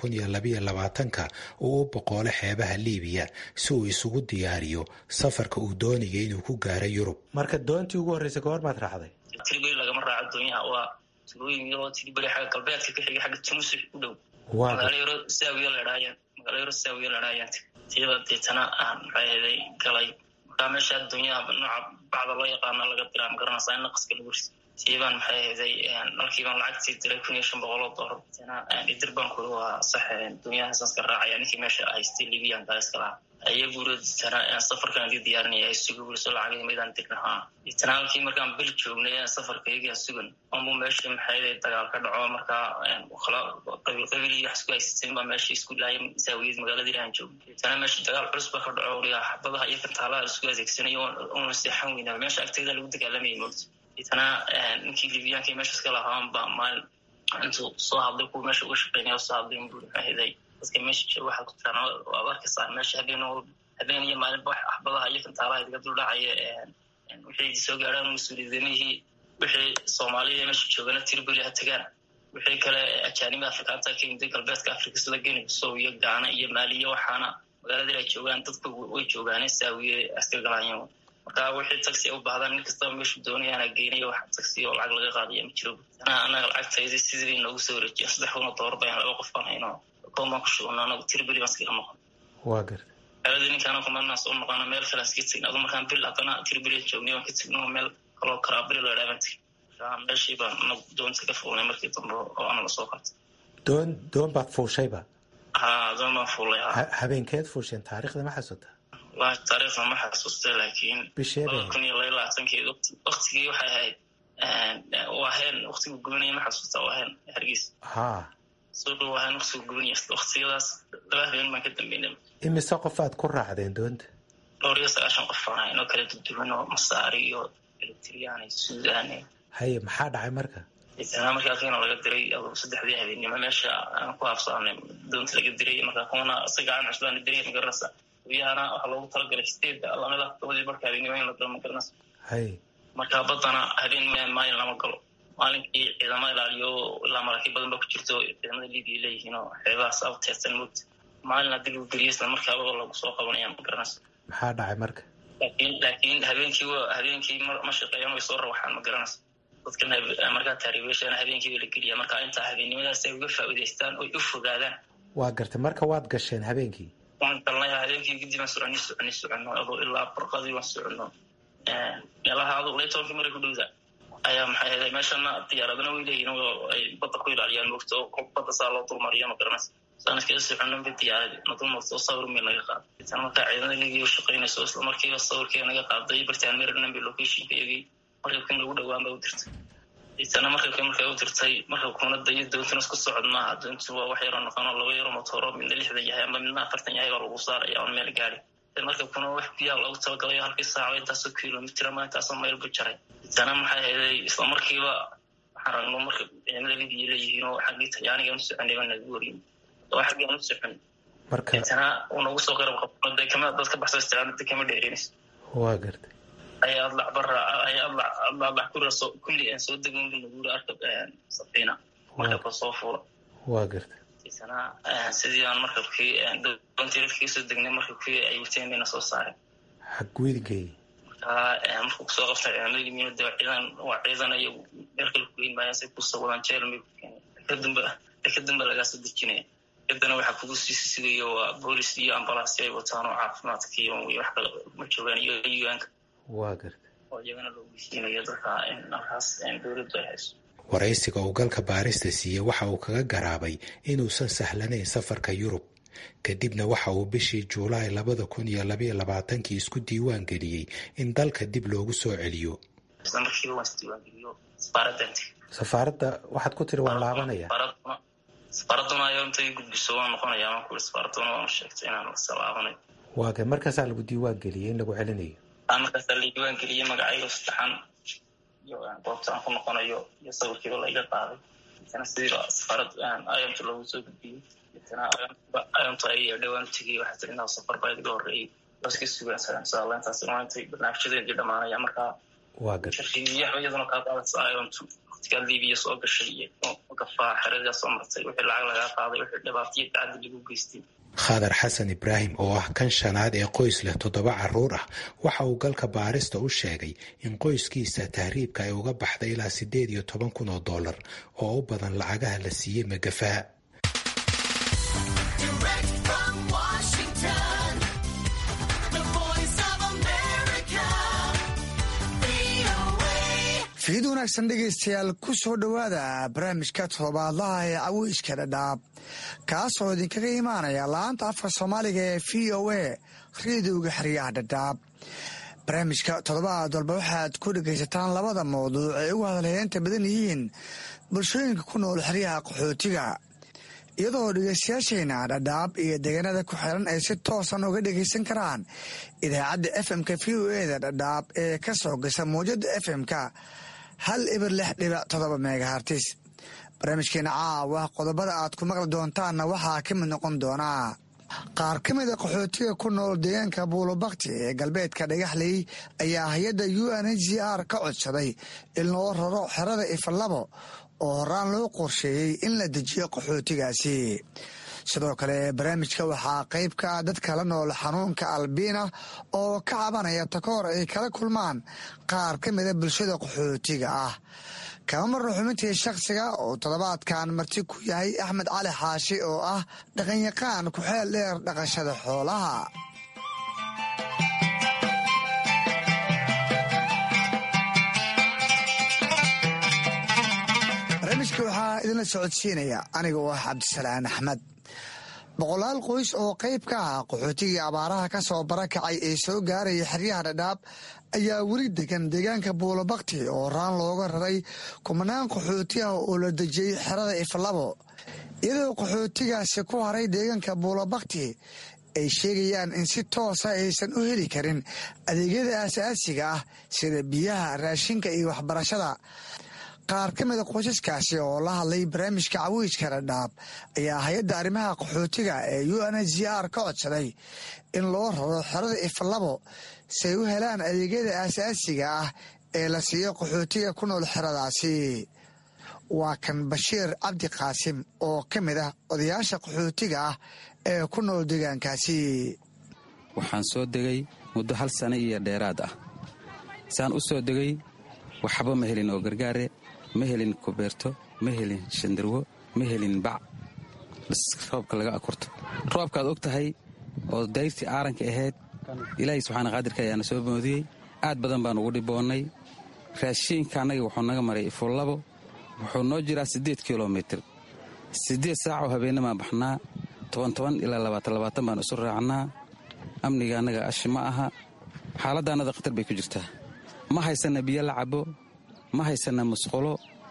2022 uu u boqolay xeebaha Liibiya si uu isugu diyaariyo safarka uu doonayay inuu ku gaaro Yurub. marka doontii ugu horeysay goor maad raacday? tilbay lagama raaco doonyaha waa tulooyin yaroo Tilbury xagga galbeedka ka xigay xagga Tunis u dhow magaalo yaro Saawiya la dhaayaan tiiba deetana aan raayay galay markaa meesha dunyada nooca bacda loo yaqaan laga diraa magaranaysaa in qaska lagu ris tiiban maxay ahayd markiiban lacagtii diray $1,500 tana idir baan ku waa sax dunyada saska raacaya ninkii meesha ay Libyaan kala lahaa ayagu tana safarkan diyaarinaya isugu soo lacag meedan tirnaha itanaalkii markaan bil joognay safarkayga sugan oo meesha maxay ahayd dagaal ka dhaco markaa qabiil iyo xisku haysteen ma meesha isku laayay Saawiyad magaalada aan joogay tana meesha dagaal culus ba ka dhaco xabadaha iyo kantaalaha isku adeegsanayo oo saxan weyn meesha agteeda lagu dagaalamay moogta tana ninkii Libyaanka meesha iska lahaan ba maal intuu soo hadlay ku meesha u shaqeynay soo hadlay inuu ahayd dadka meesha waxa ku taana waa arkaysaa meesha habeen iyo maalin wax axbadaha iyo kantaalaha iga dul dhacay wixii soo gaaraan mas'uuliyadihii wixii Soomaaliya meesha joogana Tilbury ha tagaan wixii kale ajaanibta Afrikaanka ka yimid galbeedka Afrika sida Guinea Bissau iyo Ghana iyo Mali waxaana magaalada ay joogaan dadku way joogaan Saawiye askar galayaan marka wixii taxi u baahdaan nin kasta meesha doonayaan geenayo wax taxi oo lacag laga qaadayo ma jiro anaga lacagtayda sidii noogu soo wareejiyay $300 baan laba qof baan hayno kuma ku shaqeynaa Tilbury bas ka noqon waa gartay adin kana kuma naas oo noqon meel kale iska tigna adoo markaan bil hadana Tilbury joogay oo ka tigno meel kale karaabri la dhaabantay meeshii baan doonta ka fuulay markii dambe oo aan soo qabtay doon baad fuushayba doon baan fuulay habeenkeed fuusheen taariikhda ma xasuusta waa taariikhda ma xasuusta laakiin bisheeda waqtigii waxay ahayd waxaan waqtigu goonay ma xasuusta waxaan hargeys soo waxaan waqtigu goonay waqtiyadaas labadeen ma ka dambeynay imise qof aad ku raacdeen doonta 290 qof aan inoo kala duwan oo Masaari iyo Eritrean iyo Suudaan haye maxaa dhacay marka isla markaa keenoo laga diray 3 habeenimo meesha aan ku habsaanay doonta laga diray markaa kuna sagaan cusbaan diray magarasa wiyana waxa loogu talagalay steeda alla meel toodi markaa habeenimo la diro magarasa haye markaa badana habeen maalin lama galo maalinkii ciidamada ilaaliyo la markii badan ba ku jirto ciidamada Liibiya leeyihiin oo xeebaha sabteesan mud maalin hadii uu gariyeysna markaa lagu soo qabanayaan magarasa maxaa dhacay marka laakiin habeenkii ma shaqeeyaan way soo rawaxaan magarasa dadkan markaa taariikhda habeenkii la geliya markaa inta habeenimadaas ay uga faa'iideystaan oo u fogaadaan waa gartay marka waad gasheen habeenkii waan galnay habeenkii kadib aan soconno adoo ilaa barqadii waan soconno meelaha adoo leetoonki maray ku dhowda ayaa maxay ahayd meeshana diyaaradana way leeyihiin oo ay badda ku ilaaliyaan moogto oo badda saa loo dulmariyo magaranays sanadkii soconno mid diyaaradii nadulmarto sawir meel laga qaaday tan markaa ciidamada ligiyo shaqeynayso isla markiiba sawirkii naga qaaday bartaan meerna bi location keegi markii lagu dhawaan baa u dirtay isna markii u dirtay markii kuna dayo doonta isku socod ma doontu waa wax yar oo noqon 2 yar oo motor mid 60 yahay ama mid 40 yahay lagu saarayo on meel gaari markii kuna wax biyaa lagu talagalay halkii saac intaas kiiloomitir ma intaas meel bu jaray isna maxay ahayd isla markiiba xaragno markii ciidamada Liibiya leeyihiin oo xaqii Talyaaniga u soconay baan ugu warin waxa aan u socon marka isna uu soo qarab qabtay kama dadka baxsay istaagay kama dheereenis waa gartay ay adlac barra ay adlac kulli aan soo degan lagu arkab safina marka soo fuula waa gartay isna sidii aan markabkii doontii soo degnay markabkii ay witeemina soo saaray xaqweydgay markuu soo qabtay ciidan waa ciidan ay dalka ku iimayay ku soo wadaan jeelmi kadamba laga soo dejinay kadana waxa kugu siisiyo waa booliis iyo ambulance ay wataan oo caafimaadkii iyo wax kale ma joogaan iyo yuanka waa gartay oo iyagana loo gudbinayo dadka in halkaas dowladda ay hayso waraysiga uu galka baarista siiyey waxa uu kaga garaabay inuusan sahlanayn safarka Yurub kadibna waxa uu bishii Juulaay 2022 isku diiwaan geliyey in dalka dib loogu soo celiyo safaaradda waxaad ku tiri waan laabanaya safaaraduna ayaa intay gudbiso waan noqonayaa ma ku safaaraduna waan sheegtay inaan salaabanayo waaga markaasaa lagu diiwaan geliyey in lagu celinayo markaas la diiwaan geliyey magacayga saxan iyo goobtaan ku noqonayo iyo sawirkiiba la iga qaaday isna sidii safarad ayamta loogu soo gudbiyey isna ayamta ay dhawaan tigay waxa tirina safar bayd ugu horeeyay baski sugan salaantaas maanta barnaamijyada dhamaanaya markaa waa gartay shirkiyada iyaduna ka qaadaysa ayamtu dadka liibiya soo gashay iyo gafaa xerada soo martay wixii lacag laga qaaday wixii dhibaatooyin tacaddi lagu geystay. Khadar Xasan Ibraahim oo ah kan shanaad ee qoys leh 7 carruur ah waxa uu galka baarista u sheegay in qoyskiisa tahriibka ay uga baxday ilaa $18,000 oo u badan lacagaha la siiyey magafaa. fiid wanaagsan dhegaystayaal ku soo dhowaada barnaamijka toddobaadlaha ee Caweyska Dhadhaab kaasoo idinkaga imaanaya laanta afka Soomaaliga ee VOA raadiyoga xeryaha Dhadhaab. barnaamijka toddobaad walba waxaad ku dhegaysataan labada mowduuc ee ugu hadalheynta badan yihiin bulshooyinka ku nool xeryaha qaxootiga iyadoo dhegaystayaasheena Dhadhaab iyo deegaanada ku xiran ay si toosan uga dhegaysan karaan idaacadda FM-ka VOA-da Dhadhaab ee ka soo gasha mowjada FM-ka 106.7 megahertz. barnaamijkeena caawa qodobada aad ku maqli doontaanna waxaa ka mid noqon doonaa qaar ka mid a qaxootiga ku nool deegaanka buulobakti ee galbeedka dhagaxley ayaa hay-adda UNHCR ka codsaday in loo raro xerada Ifalabo oo horaan loo qorsheeyey in la dejiyo qaxootigaasi. sidoo kale barnaamijka waxaa qayb ka ah dadka la nool xanuunka albiina oo ka cabanaya takoor ay kala kulmaan qaar ka mida bulshada qaxootiga ah. kama marno xubintii shakhsiga oo toddobaadkan marti ku yahay Axmed Cali Xaashi oo ah dhaqanyaqaan ku xeel dheer dhaqashada xoolaha. barnaamijka waxaa idinla socodsiinaya aniga oo ah Cabdisalaan Axmed. boqolaal qoys oo qayb ka ah qaxootigii abaaraha ka soo barakacay ee soo gaaraya xeryaha Dhadhaab ayaa weli degan deegaanka buulobakti oo horaan looga raray kumanaan qaxooti ah oo la dejiyey xerada Ifalabo. iyadoo qaxootigaasi ku haray deegaanka buulobakti ay sheegayaan in si toosa aysan u heli karin adeegyada aasaasiga ah sida biyaha, raashinka iyo waxbarashada. qaar ka mida qoysaskaasi oo la hadlay barnaamijka Caweyska Dhadhaab ayaa hay-adda arrimaha qaxootiga ee UNHCR ka codsaday in loo raro xerada Ifalabo si ay u helaan adeegyada aasaasiga ah ee la siiyo qaxootiga ku nool xeradaasi. waa kan Bashiir Cabdi Qaasim oo ka mid ah odayaasha qaxootiga ah ee ku nool deegaankaasi. waxaan soo degay muddo 1 sano iyo dheeraad ah. saan u soo degay waxba ma helin oo gargaare, ma helin kubeerto, ma helin shandarwo, ma helin bac bas roobka laga akurto. roobkaad og tahay oo dayrtii aaranka ahayd ilaahay subxaana qaadirka ayaana soo moodiyey. aad badan baan ugu dhiboonnay. raashiinka annaga wuxuu naga maray Ifalabo wuxuu noo jiraa 8 kilomitir. 8 saac oo habeenamaan baxnaa 10 ilaa 20 baan isu raacnaa. amniga annaga ashi ma aha. xaaladda annada khatar bay ku jirtaa. ma haysanno biyo la cabo, ma haysanno musqulo,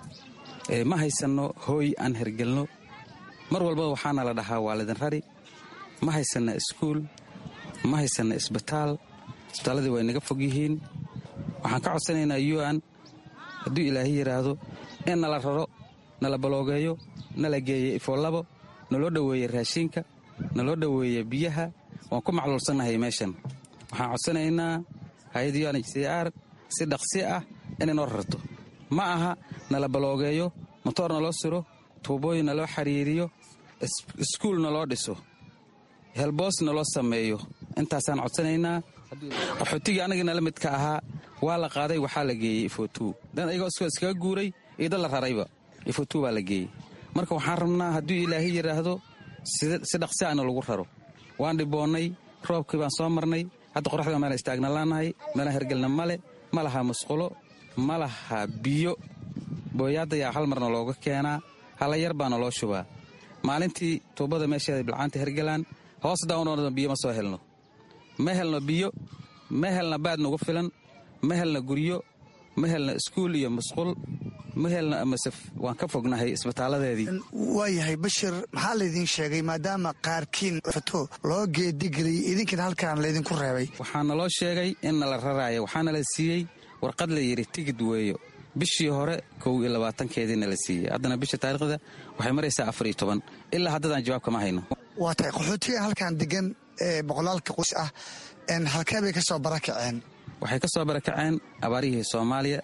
ma haysanno hooy aan hergelno. mar walba waxaana la dhahaa waa lidin rari. ma haysanno iskuul, ma haysanno isbitaal. isbitaalladii way naga fog yihiin. waxaan ka codsanaynaa UN hadduu ilaahay yidhaahdo in nala raro, nala baloogeeyo, nala geeyo Ifalabo, naloo dhoweeye raashinka, naloo dhoweeye biyaha. waan ku macluulsannahay meeshan. waxaan codsanaynaa hay-adda UNHCR si dhaqsi ah inay noo rarto. ma aha nala baloogeeyo, motoor naloo siro, tuubooyin naloo xiriiriyo, iskuul naloo dhiso, helboos naloo sameeyo. intaasaan codsanaynaa. qaxootigii annagii nala midka ahaa waa la qaaday, waxaa la geeyey Ifo2. dan ayagoo iskaga guuray iyo dad la rarayba Ifo2 baa la geeyey. marka waxaan rabnaa hadduu ilaahay yidhaahdo si dhaqsi ahna lagu raro. waan dhiboonnay, roobkii baan soo marnay. hadda qoraxda meela istaagna laanahay, meela hergelna male, ma laha musqulo, ma laha biyo. booyaadda yaa hal marna looga keenaa, hala yar baana loo shubaa. maalintii tuubada meesheeda bilcaanta hergelaan, hoos daawnoona biyo ma soo helno. ma helno biyo, ma helna baad nagu filan, ma helna guryo, ma helna iskuul iyo musqul, ma helna amasaf. waan ka fognahay isbitaaladeedii. waayahay Bashir, maxaa laydin sheegay maadaama qaarkiin fato loo geedigeliyey idinkan halkaan laydinku reebay? waxaana loo sheegay in nala raraayo. waxaana la siiyey warqad la yidhi tigid weeyo. bishii hore 21keediina la siiyey. haddana bisha taariikhda waxay maraysaa 14. ilaa haddadaan jawaab kama hayno. waa tahay qaxootiga halkaan degan ee boqolaalka qoys ah halkee bay ka soo barakaceen? waxay ka soo barakaceen abaarihii soomaaliya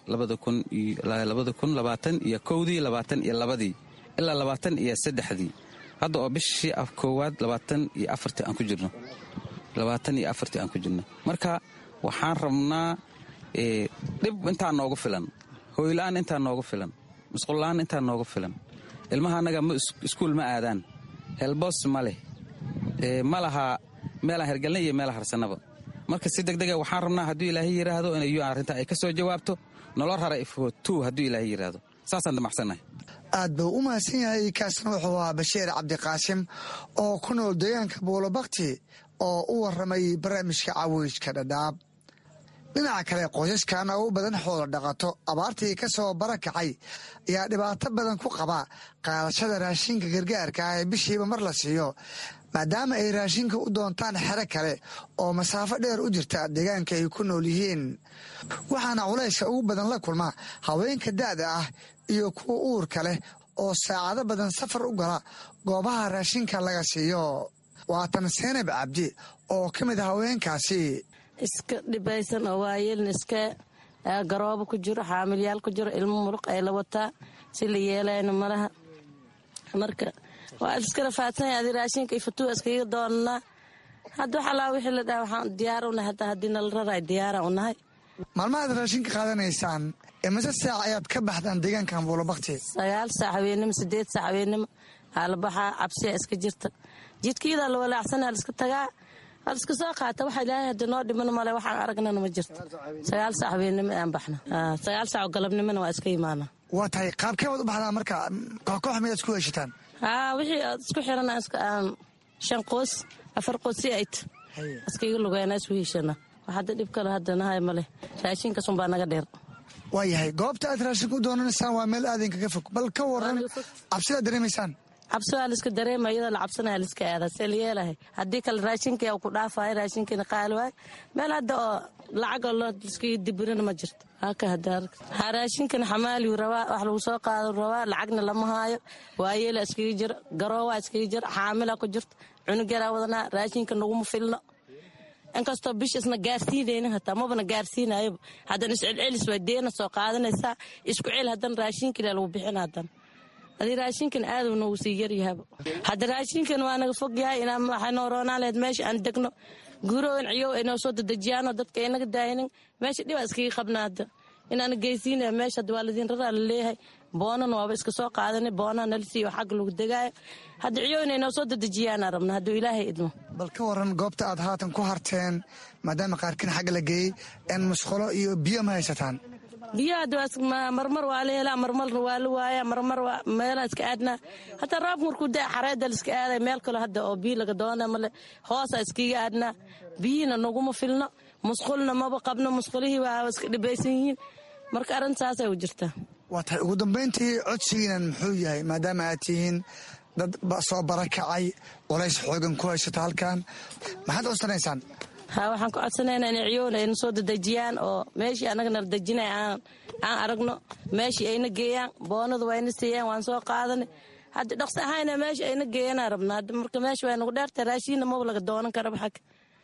dii ilaa 23dii hadda oo bishii koowaad 24 aan ku jirno marka waxaan rabnaa dhib intaa noogu filan, hooyla-aan intaa noogu filan, musqulla'aan intaa noogu filan. ilmaha annaga iskuul ma aadaan, helboos ma leh, ma laha meelaan hergelna iyo meela harsannaba. marka si degdega waxaan rabnaa hadduu ilaahay yidhaahdo inay arrinta ay ka soo jawaabto nolol rara ifootuu hadduu ilaahay yidhaahdo. saasaan damacsannahay. aad buu u mahadsan yahay. kaasna wuxuu ahaa Bashiir Cabdiqaasim oo ku nool deegaanka Buulabakti oo u warramay barnaamijka Cawiyska Dhadhaab. dhinaca kale qoysaskan oo u badan xoolo dhaqato abaartii ka soo barakacay ayaa dhibaato badan ku qaba qaadashada raashinka gargaarka ee bishiiba mar la siiyo, maadaama ay raashinka u doontaan xero kale oo masaafo dheer u jirta deegaanka ay ku nool yihiin. waxaana culayska ugu badan la kulma haweenka da'da ah iyo kuwa uurka leh oo saacado badan safar u gala goobaha raashinka laga siiyo. waatan Seenab Cabdi oo ka mid haweenkaasi. iska dhibaysan oo waayeln iska garoobo ku jiro, xaamilyaal ku jiro, ilmo muruq ay la wataa, si la yeelayna malaha. marka waa iska rafaadsanaya adi raashinka ifatuu iskaga doonanaa. hadda waxalaa wixii la dhaha waxaan diyaar u nahay, hataa haddii nala raraay diyaaraan u nahay. maalmahaad raashinka qaadanaysaan imase saac ayaad ka baxdaan deegaankan Buulabakti? 9 saac habeenimo, 8 saac habeenimo halabaxaa. cabsiya iska jirta, jidkiidaa la walaacsanaa, laiska tagaa, haliska soo qaata. waxa ilaahay hadda noo dhiman male, waxaan aragnana ma jirto. 9 saac habeenimo aan baxna, 9 saac oo galabnimona waa iska imaanaa. waa tahay qaabkee waad u baxdaa marka? koox miyaad isku heshataan? wixii aad isku xirana 5 qoys 4 qoys si ayt iskaga lugeena isu heshana. wax hadda dhib kale hadda nahay male, raashinka sun baa naga dheer. waayahay goobta aad raashinka u doonanaysaan waa meel aadin kaga fog, bal ka waran cabsidaad dareemaysaan? cabsi waa laiska dareema, iyadoo la cabsanaya laiska aadaa. see la yeelahay haddii kale raashinka ku dhaafayo, raashinkiina qaali waayo. meel hadda oo lacagoo loo iskaga dibirina ma jirto. haka hadda raashinkana xamaaliyu rabaa, wax lagu soo qaado rabaa, lacagna lama haayo. waayeela iskaga jiro, garoowaa iskaga jiro, xaamila ku jirto, cunug yaraa wadanaa, raashinka naguma filno. inkastoo bish isna gaarsiinaynin, hataa mabana gaarsiinayoba. haddana iscelcelis waa deena soo qaadanaysaa, isku cel haddana raashinkila lagu bixin. haddana adii raashinkan aaduu noogu sii yaryahaba. hadda raashinkan waa naga fog yahay. waxay noo roonaan lahayd meesha aan degno, guurooyin ciyow ay noo soo dedejiyaanoo dadka aynaga daayinin. meesha dhibaa iskaga qabnaa hadda inaana geysiinaya. meesha hadda waa ladiin raraa la leeyahay, boonan waaba iska soo qaadanay, boonaa nala siiyo xagga lagu degaayo. hadda ciyow inay noo soo dedejiyaanaa rabna hadduu ilaahay idmo. bal ka waran goobta aad haatan ku harteen, maadaama qaarkiin xagga la geeyey, in musqulo iyo biyo ma haysataan? biyaha marmar waa la helaa, marmarna waa la waaya, marmar meelaa iska aadnaa. hataa roobka markuu daa xareeda la iska aaday, meel kale hadda oo biyo laga doona male, hoosaa iskaga aadnaa. biyihina naguma filno, musqulna maba qabno, musqulihii waa iska dhibaysan yihiin. marka arrintaasay u jirtaa. waa tahay ugu dambayntii codsigiinan muxuu yahay, maadaama aad tihiin dad soo barakacay, culays xoogan ku haysato halkan, maxaad codsanaysaan? waxaan ku codsanaynaa inay ciyoon ayna soo dedejiyaan, oo meeshii annaga nala dejinay aan aragno, meeshii ayna geeyaan. boonadu wayna siiyaan, waan soo qaadanay. hadda dhaqsi ahayna meesha ayna geeyanaa rabnaa. hadda marka meesha waa nagu dheertay, raashiinna maba laga doonan karaba xag.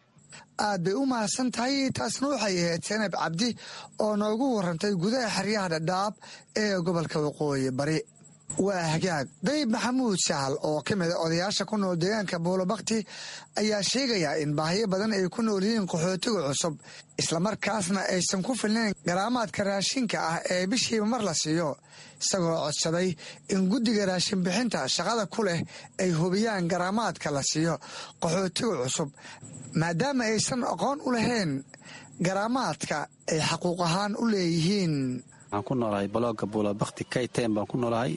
aad bay u mahadsan tahay. taasna waxay ahayd Seenab Cabdi oo noogu warantay gudaha xeryaha Dhadhaab ee gobolka Waqooyi Bari. waa hagaag. dayib maxamuud sahal oo ka mid a odayaasha ku nool deegaanka Buulabakti ayaa sheegaya in baahiyo badan ay ku nool yihiin qaxootiga cusub, islamarkaasna aysan ku filnayn garaamaadka raashinka ah ee bishiiba mar la siiyo, isagoo codsaday in guddiga raashin bixinta shaqada ku leh ay hubiyaan garaamaadka la siiyo qaxootiga cusub, maadaama aysan aqoon u lahayn garaamaadka ay xaquuq ahaan u leeyihiin. waxaan ku noolahay balooga Buulabakti kayteen baan ku noolahay.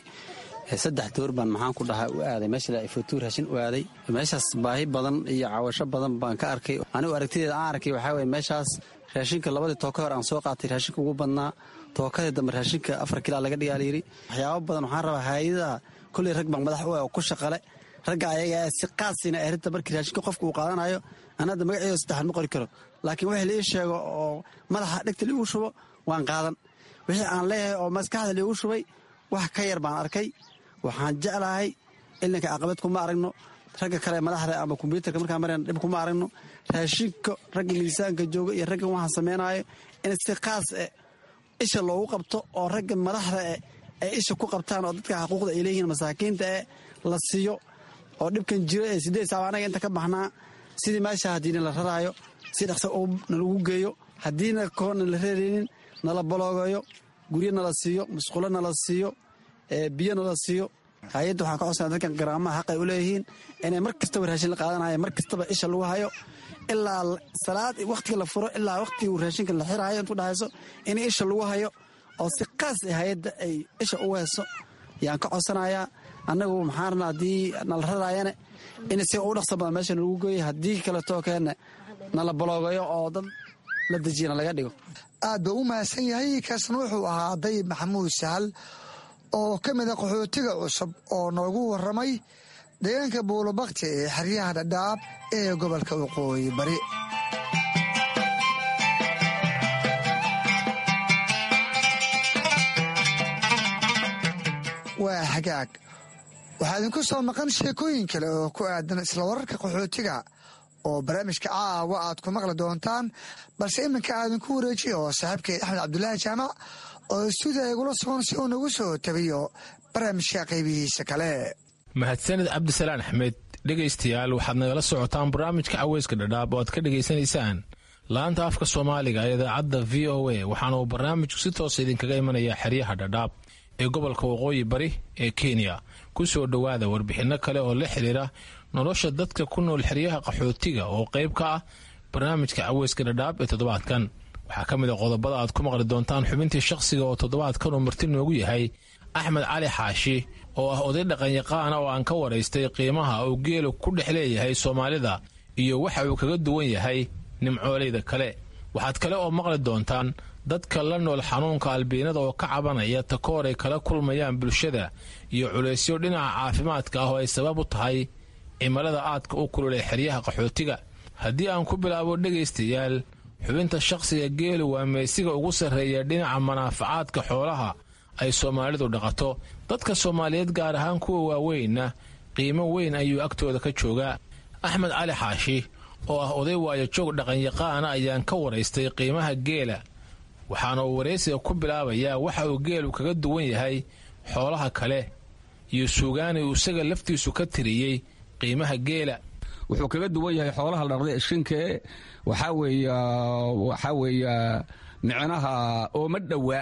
3 door baan maxaan ku dhahaa u aaday meesha la ifutuur raashin u aaday. meeshaas baahi badan iyo caawasho badan baan ka arkay. anigu aragtideeda aan arkay waxaa weeye meeshaas raashinka 2 tooka hor aan soo qaatay, raashinka ugu badnaa, tookadii dambe raashinka 4 kiilo laga dhigaa layiri. waxyaabo badan waxaan rabaa hay'adaha kulli rag baan madax u ah oo ku shaqale, ragga ayaga si qaasina arinta markii raashinka qofku uu qaadanayo anada magaciisa saddexan ma qori karo, laakiin wixii la ii sheego oo madaxa dhigta lagu shubo waan qaadan. wixii aan leeyahay oo maskaxda lagu shubay wax ka yar baan arkay. waxaan jeclahay ilinka caqabad kuma aragno, ragga kale madaxda ama kombyuutarka markaan marayna dhib kuma aragno raashinka ragga miisaanka jooga iyo raggan waxaan samaynayo in si khaas isha loogu qabto oo ragga madaxda ay isha ku qabtaan oo dadka xuquuqda ay leeyihiin masaakiinta la siiyo oo dhibkan jiro 8 saac anaga inta ka baxnaa sidii meesha hadiina la raraayo si dhaqso oo nalagu geeyo hadiina koona la reereenin nala baloogayo guryo nala siiyo musqulo nala siiyo biyo nala siiyo hay'adda waxaan ka codsanaa dadkan garaamaha xaq ay u leeyihiin inay mar kastaba raashin la qaadanayo mar kastaba isha lagu hayo ilaa salaad waqtiga la furo ilaa waqtiga raashinka la xiraayo intuu dhahayso in isha lagu hayo oo si qaas ah hay'adda ay isha u hayso yaan ka codsanayaa annagu maxaan haddii nala raraayana in si u dhaqso badan meesha lagu geeyo haddii kale tookeena nala baloogayo oo dad la dejiyana laga dhigo aad buu u mahadsan yahay kaasna wuxuu ahaa Dayib Maxamuud Sahal oo ka mid ah qaxootiga cusub oo noogu warramay deegaanka Buulabakti ee xeryaha Dhadhaab ee gobolka Waqooyi Bari. waa hagaag waxaa idinku soo maqan sheekooyin kale oo ku aadan isla wararka qaxootiga oo barnaamijka caawa aad ku maqli doontaan balse iminka aadinku wareejiya oo saaxiibkay Axmed Cabdulaahi Jaamac oo stuudiga igula sugan si uu nagu soo tabiyo barnaamijka qaybihiisa kale. mahadsanid cabdisalaan axmed. dhegaystayaal waxaad nagala socotaan barnaamijka caweyska dhadhaab oo aad ka dhegaysanaysaan laanta afka soomaaliga ee idaacadda v o a waxaana uu barnaamijku si toosa idinkaga imanayaa xeryaha dhadhaab ee gobolka waqooyi bari ee kenya. ku soo dhowaada warbixinno kale oo la xidhiira nolosha dadka ku nool xeryaha qaxootiga oo qayb ka ah barnaamijka caweyska dhadhaab ee toddobaadkan. waxaa ka mid a qodobada aad ku maqli doontaan xubintii shakhsiga oo toddobaadkan uu marti noogu yahay axmed cali xaashi oo ah oday dhaqanyaqaana oo aan ka waraystay qiimaha uu geelu ku dhex leeyahay soomaalida iyo waxa uu kaga duwan yahay nimcooleyda kale. waxaad kale oo maqli doontaan dadka la nool xanuunka albiinada oo ka cabanaya takoor ay kala kulmayaan bulshada iyo culaysyo dhinaca caafimaadka ah oo ay sabab u tahay cimilada aadka u kululay xeryaha qaxootiga. haddii aan ku bilaabo dhegaystayaal xubinta shakhsiga geelu waa meesiga ugu sarreeya dhinaca manaafacaadka xoolaha ay soomaalidu dhaqato. dadka soomaaliyeed gaar ahaan kuwa waaweynna qiimo weyn ayuu agtooda ka joogaa. axmed cali xaashi oo ah oday waayajoog dhaqanyaqaana ayaan ka waraystay qiimaha geela waxaana uu waraysiga ku bilaabayaa waxa uu geelu kaga duwan yahay xoolaha kale iyo suugaani uu isaga laftiisu ka tiriyey qiimaha geela. wuxuu kaga duwan yahay xoolaha la dhaqday ishinkee waxaa weeya micnaha ooma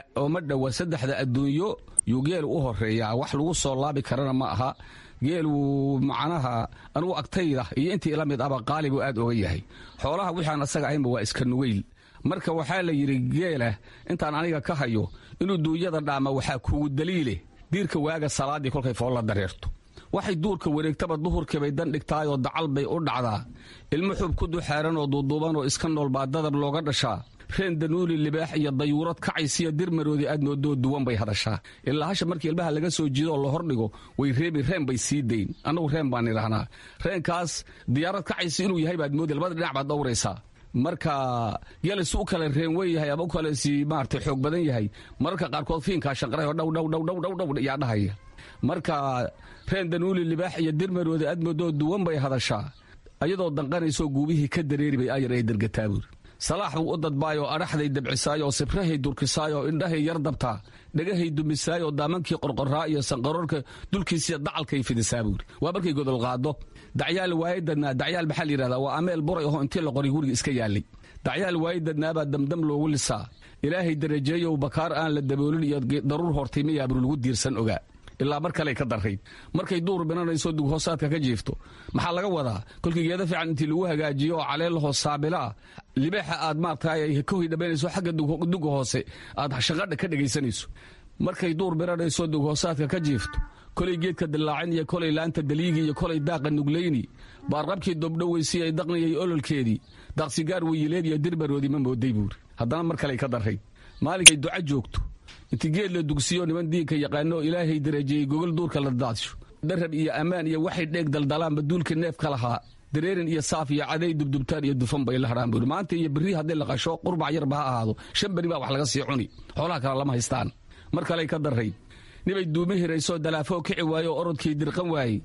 dhowa saddexda adduunyo yuu geelu u horeeyaa wax lagu soo laabi karana ma aha. geelu macnaha anugu agtayda iyo intii ila mid aba qaali buu aad oga yahay. xoolaha wixaan asaga ahaynba waa iska nugayl. marka waxaa la yidhi geela intaan aniga ka hayo inuu duunyada dhaama waxaa kugu daliile diirka waaga salaaddii kolkay foolla dareerto waxay duurka wareegtaba duhurkiibay dan dhigtaayoo dacal bay u dhacdaa. ilmo xub ku duxaaran oo duuduuban oo iska nool baa dadab looga dhashaa. reen danuuli libaax iyo dayuurad kacaysiya dirmaroodii aad moodoo duwan bay hadashaa. ilaa hasha markii ilmaha laga soo jiido oo la hordhigo way reebi reen bay sii dayn. annagu reen baan idhahnaa. reenkaas diyaarad kacaysi inuu yahay baad moodi labada dhinac baad dhowraysaa. marka geelisu u kale reen weyn yahay ama u kale si maaragtay xoog badan yahay mararka qaarkood fiinkaa shanqarayoo dhowdhowdhowdhowdhow yaa dhahaya. marka reen danuuli libaax iyo dirmaroodi aad moodoo duwan bay hadashaa. ayadoo danqanaysoo guubihii ka dareeri bay ayar ay dergataa buuri. salaax buu u dadbaayoo adhaxday dabcisaayoo sibrahay durkisaayoo indhahay yar dabtaa. dhagahay dumisaayoo daamankii qorqoraa iyo sanqaroorka dulkiisiya dacalkay fidisaa buuri. waa markay godol qaado. dacyaal waayadadnaa dacyaal maxaa la yidhahdaa waa ameel buray ahoo intii la qoray guriga iska yaallay. dacyaal waayadadnaabaa damdam loogu lisaa. ilaahay darajeeyow bakaar aan la daboolin iyo daruur hortaymayaabru lagu diirsan ogaa. ilaa mar kaley ka darrayd markay duur binanayso dughoosaadka ka jiifto. maxaa laga wadaa kolkii geeda fiican intii lagu hagaajiyo oo caleelahoo saabilaa libaaxa aad maartaay ka hoydhabaynayso xagga duga hoose aad shaqadha ka dhegaysanayso. markay duur binanayso dughoosaadka ka jiifto kolay geedka dillaacin iyo kolay laanta daliigi iyo kolay daaqa nuglayni baarqabkii dobdhoweysi ay daqniyay ololkeedii daaqsigaar weyileed iyo dirbaroodii ma mooday buuri. haddana mar kaley ka darrayd maalinkay duca joogto inti geed la dugsiyo niman diinka yaqaanoo ilaahay darajeeyey gogol duurka la daadsho. darab iyo ammaan iyo waxay dheeg daldalaanba duulka neefka lahaa. dareerin iyo saaf iyo caday dubdubtaan iyo dufan bay la hadhaan buuri. maanta iyo berri haddii la qasho qurbac yarba ha ahaado 5 beri baa wax laga sii cuni. xoolaha kale lama haystaan. mar kaley ka darrayd nibay duuma hiraysoo dalaafoo kici waayo orodkii dirqan waayey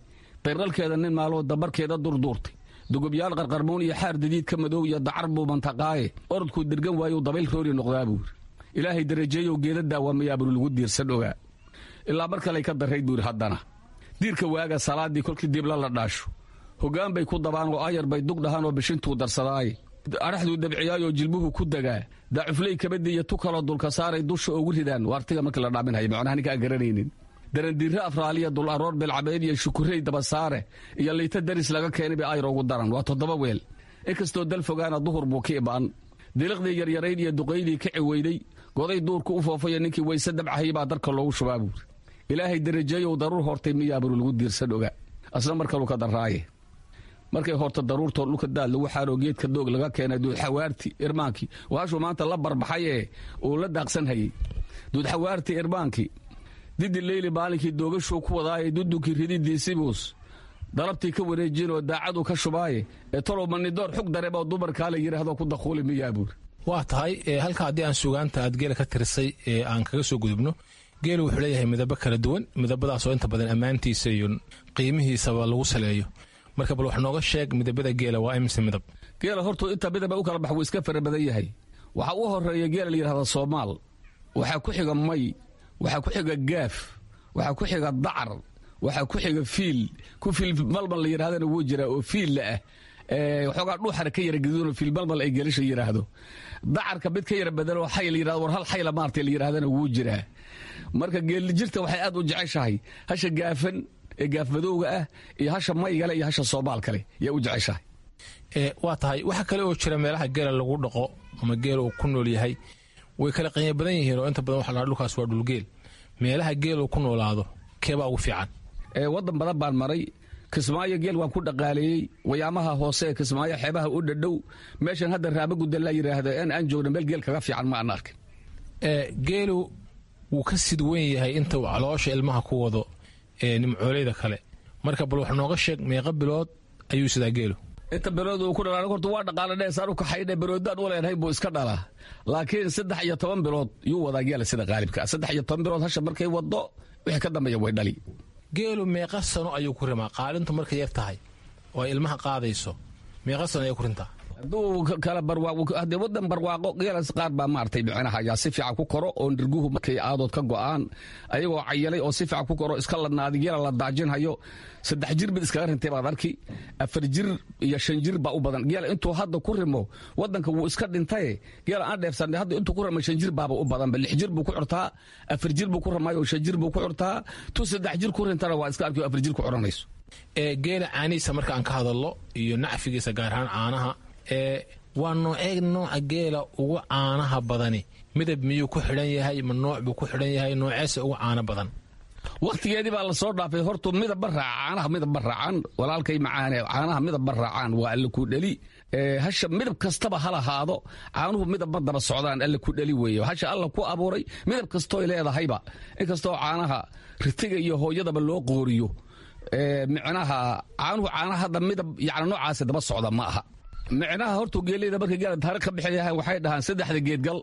qayrqalkeeda nin maaloo dabarkeeda durduurtay dugubyaal qarqarmoon iyo xaar dadiid ka madow iyo dacar buu mantaqaaye orodkuu dirgan waayuu dabayl roori noqdaa buuri ilaahay darajeeyow geeda daawamayaa buru lagu diirsan ogaa ilaa mar kaley ka darrayd buuri haddana diirka waaga salaaddii kolkii dibla la dhaasho hoggaan bay ku dabaan oo ayar bay dug dhahaan oo bishintuu darsadaaye adhaxduu dabciyaayoo jilbuhu ku degaa daacufley kabadii iyo tu kaloo dulka saaray dusha ugu ridaan waartiga markii la dhaaminhaya macnaha ninka aan garanaynin darandiirre afraaliya dul aroor beelcabeed iyo shukurey dabasaare iyo liita daris laga keenay bay ayar ugu daran waa 7 weel inkastoo dal fogaana duhur buu ka ibaan diliqdii yaryarayd iyo duqaydii ka ciweyday goday duurka u foofaya ninkii weyse dabcahayay baa darka loogu shubaa buuri ilaahay darajeeyow daruur hortay miyaa buru lagu diirsan ogaa asna mar kaluu ka darraaye markay horta daruurtoo dhulka daad lagu xaaroo geedka doog laga keenay duudxawaarti irmaankii waashuu maanta la barbaxay ee uu la daaqsan hayey duudxawaarti irmaankii didi leyli maalinkii doogashuu ku wadaaye dudunkii rididiisibuus dalabtii ka wareejinoo daacaduu ka shubaaye ee talow manidoor xug dareeboo dumarkaa la yidhaahdo ku dakhuuli miyaa buuri waa tahay halka haddii aan sugaanta aad geela ka tirisay ee aan kaga soo gudubno geelu wuxuu leeyahay midabo kala duwan midabadaasoo inta badan ammaantiisa iyo qiimihiisaba lagu saleeyo marka bal wax nooga sheeg midabada geela waa imise midab geela hortuu inta midaba u kala bax wuu iska fara badan yahay waxaa u horeeya geela la yidhahda soomaal waxaa ku xiga may waxaa ku xiga gaaf waxaa ku xiga dacar waxaa ku xiga fiil ku fiil malmal la yidhahdana wuu jiraa oo fiilla ah waxoogaa dhuuxara ka yara gaduunoo fiil malmal ay geelisha yidhaahdo dacarka mid ka yara badanoo xay la yidhahdo war hal xayla maartay la yidhahdana wuu jiraa marka geelijirta waxay aad u jeceshahay hasha gaafan ee gaafmadowga ah iyo hasha maygale iyo hasha soomaal kale yaa u jeceshahay waa tahay waxa kale oo jira meelaha geela lagu dhaqo ama geela uu ku nool yahay way kala qiimo badan yihiin oo inta badan waxa la dhaha dhulkaas waa dhulgeel meelaha geel uu ku noolaado keebaa ugu fiican waddan badan baan maray kismaayo geel waan ku dhaqaaleeyey wayaamaha hoose ee kismaayo xeebaha u dhadhow meeshan hadda raabagudda la yidhaahdo aan joogna meel geel kaga fiican ma aan arkin geelu wuu ka sid weyn yahay inta uu caloosha ilmaha ku wado nimcooleyda kale marka bal wax nooga sheeg meeqa bilood ayuu sidaa geelu inta bilood uu ku dhalaa horta waa dhaqaale dheesaan u kaxaydhe biloodaan u leenahay buu iska dhalaa laakiin 13 bilood yuu wadaa geela sida qaalibka 13 bilood hasha markay wado wixii ka dambeeya way dhali geelu meeqa sano ayuu ku rimaa qaalintu markay yar tahay oo ay ilmaha qaadayso meeqa sano ayuu ku rintaa hadduu kala barwaaqo haddii waddan barwaaqo geelas qaar baa maartay micnaha yaa si fiican ku koro oo ndirguhu markay aadood ka go'aan ayagoo cayalay oo si fiican ku koro iska ladnaadi geela la daajinhayo 3 jir mid iskaga rintay baad arki 4 jir iyo 5 jir baa u badan geela intuu hadda ku rimo waddanka wuu iska dhintay geela aan dheefsanay hadda intuu ku rimo 5 jir baaba u badan 6 jir buu ku curtaa 4 jir buu ku ramayo 5 jir buu ku curtaa tu 3 jir ku rintana waa iska arkiyo 4 jir ku curanayso geela caaniisa marka aan ka hadallo iyo nacfigiisa gaar ahaan caanaha waa nooca geela ugu caanaha badani midab miyuu ku xidhan yahay ma nooc buu ku xidhan yahay nooceesa ugu caano badan wakhtigeedii baa la soo dhaafay hortu midabba raaca caanaha midabba raacaan walaalkay macaane caanaha midabba raacaan waa alle ku dheli hasha midab kastaba ha lahaado caanuhu midabba daba socdaan alle ku dheli weeye hasha alla ku abuuray midab kastooy leedahayba inkastoo caanaha ritiga iyo hooyadaba loo qooriyo micnaha caanuhu caanaha hadda midab yacni noocaasi daba socda ma aha micnaha hortuu geeleyda markay geela taari ka bixi yahay waxay dhahaan 3 geedgal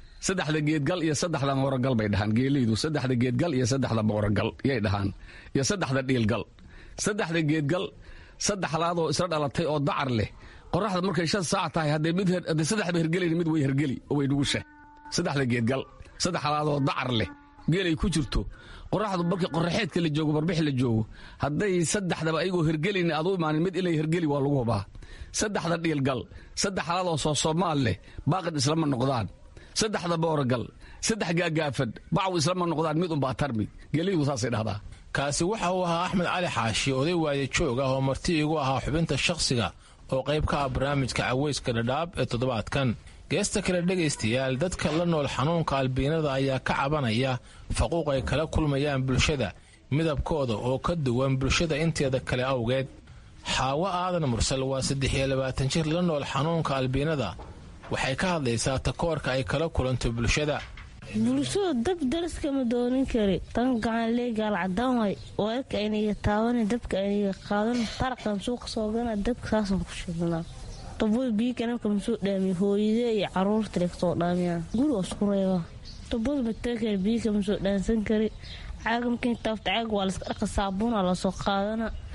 3 geedgal iyo 3 mooragal bay dhahaan geeleydu 3 geedgal iyo 3 mooragal yay dhahaan iyo 3 dhiilgal 3 geedgal 3 laadoo isla dhalatay oo dacar leh qoraxda markay 5 saac tahay hadday 3 hergelin mid way hergeli oo way dhugusha 3 geedgal 3 laadoo dacar leh geelay ku jirto qoraxdu markii qorraxeedka la joogo barbix la joogo hadday 3daba ayagoo hergelin aad u imaanin mid ilay hergeli waa lagu hubaa 3 dhiilgal 3 xaladoo Soomaal leh baaqid islama noqdaan 3 booragal 3 gaagaafad baaw islama noqdaan mid unbaa tarmi geelidu saasay dhahdaa kaasi waxa uu ahaa Axmed Cali Xaashi oday waaye joog ah oo marti igu ahaa xubinta shakhsiga oo qayb ka ah barnaamijka Caweyska Dhadhaab ee toddobaadkan geesta kale dhagaystayaal dadka la nool xanuunka albiinada ayaa ka cabanaya faquuq ay kala kulmayaan bulshada midabkooda oo ka duwan bulshada inteeda kale awgeed xaawo aadan mursal waa 23 jir la nool xanuunka albiinada waxay ka hadlaysaa takoorka ay kala kulanto bulshada dab daraska ma doonin kari tan gacan leegaal cadaan way weelka ayniga taaban dabka ayniga qaadan tarqan suuq soo gana dabka saasan ku shidnaa taboy biigana kam soo dhaami hooyade iyo caruurta leeg soo dhaamiya guri isku reeba taboy mataka biigama soo dhaansan kari caagam kin taafta caag waa la iska saabuuna la soo qaadana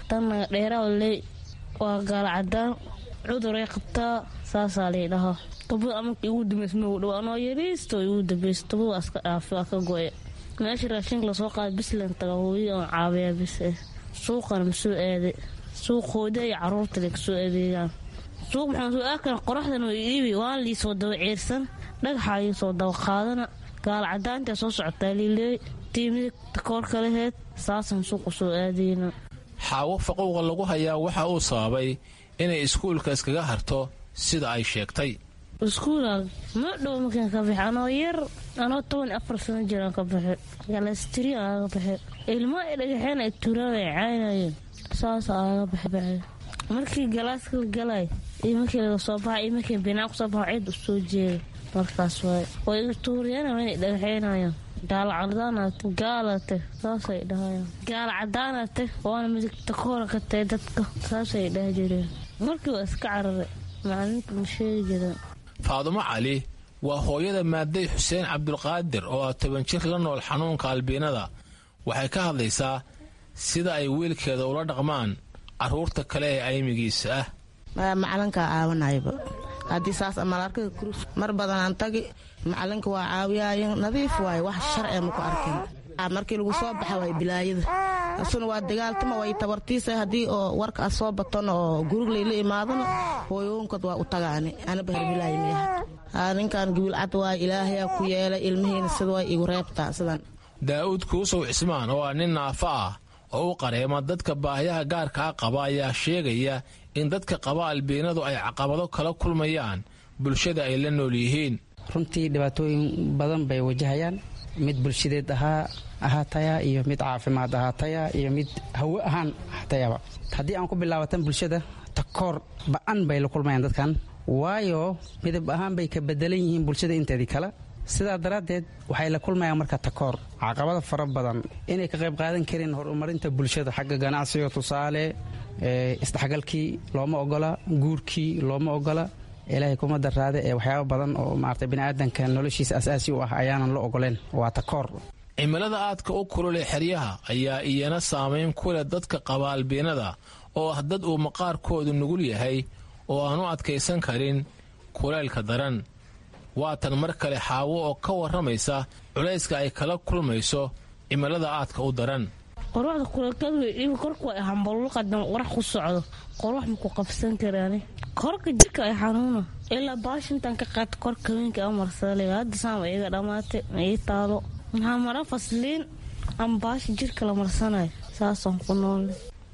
tanna dheeraa ley waa gaala cadaan cuduray qabtaa saasaa lay dhahaa gabadh amarkii ugu dambeysma u dhow anoo yariisto igu dambayso gabadh waa iska dhaafi waa ka go'e meesha raashinka lasoo qaada bislan taga hooyadii oon caabiyaa bis suuqana ma soo aaday suuqooda iyo carruurta lay ka soo adeegaan suuq maxaan soo aakana qoraxdan oo iibi waan lii soo daba ceersan dhagaxaa ii soo daba qaadana gaala cadaantaa soo socotaa liileey tiimida takoorka laheyd saasaan suuqa soo aadayna xaawo faquuqa lagu hayaa waxa uu sababay inay iskuulka iskaga harto sida ay sheegtay iskuula ma dhow markaan ka baxay anoo yar anoo 14 sano jiraan ka baxay galastiri aan ka baxay ilmo ay dhagaxeen ay turaan ay caynayeen saas aan ka baxay markii galaaska galay iyo markii laga soo baxay iyo markii binaa ku soo baxay cid u soo jeeday markaas way tuuriyeen ay dhagaxeenayaan gaal cadaanate gaalate saasay dhahayaan gaal cadaanate waana midigta koora ka tahay dadka saasay dhaha jireen markii waa iska cararay macalinka ma sheegi jireen faadumo cali waa hooyada maaday xuseen cabdulqaadir oo 10 jir la nool xanuunka albiinada waxay ka hadlaysaa sida ay wiilkeeda ula dhaqmaan carruurta kale ee aymigiisa ah macalinka caawanayba haddii saas malaarka mar badan aan tagi macalinka waa caawiyaayen nadiif waaye wax sharci ma ku arkin markii lagu soo baxa waay bilaayada asuna waa dagaaltama way tabartiisa haddii oo warka soo batona oo gurug layla imaadana hooyoonkod waa u tagaani anaba herbilaayi miyaha ninkan gabil cad waay ilaahayaa ku yeelay ilmihiina sida way igu reebtaa sidan daa'uud kuusow cismaan oo nin naafa ah oo u qareema dadka baahiyaha gaarka ah qaba ayaa sheegaya in dadka qaba albiinadu ay caqabado kala kulmayaan bulshada ay la nool yihiin runtii dhibaatooyin badan bay wajahayaan mid bulshadeed ahaataya iyo mid caafimaad ahaataya iyo mid hawo ahaan ahaatayaba haddii aan ku bilaabatan bulshada takoor ba'an bay la kulmayaan dadkan waayo midab ahaan bay ka bedelan yihiin bulshada inteedii kale sidaa daraaddeed waxay la kulmayaan marka takoor caqabada fara badan inay ka qayb qaadan karin horumarinta bulshada xagga ganacsiga tusaale isdhexgalkii looma ogola guurkii looma ogola ilaahay kuma daraade ee waxyaaba badan oo maartay bini'aadanka noloshiisa asaasi u ah ayaanan la ogoleen waa takoor cimilada aadka u kulule xeryaha ayaa iyana saamayn ku leh dadka qaba albiinada oo ah dad uu maqaarkoodu nugul yahay oo aan u adkaysan karin kulaylka daran waatan mar kale xaawo oo ka warramaysa culayska ay kala kulmayso cimilada aadka u daran qorwaxda kuleelkadu korku ay hambalulqadan qorax ku socdo qorwax ma ku qabsan karaani korka jirka ay xanuuna ilaa baashintan ka qaata korka haweenka a marsadalay hadda saama iga dhammaatay ma ii taalo maxaa mara fasliin ama baashi jirka la marsanayo saasaan ku noole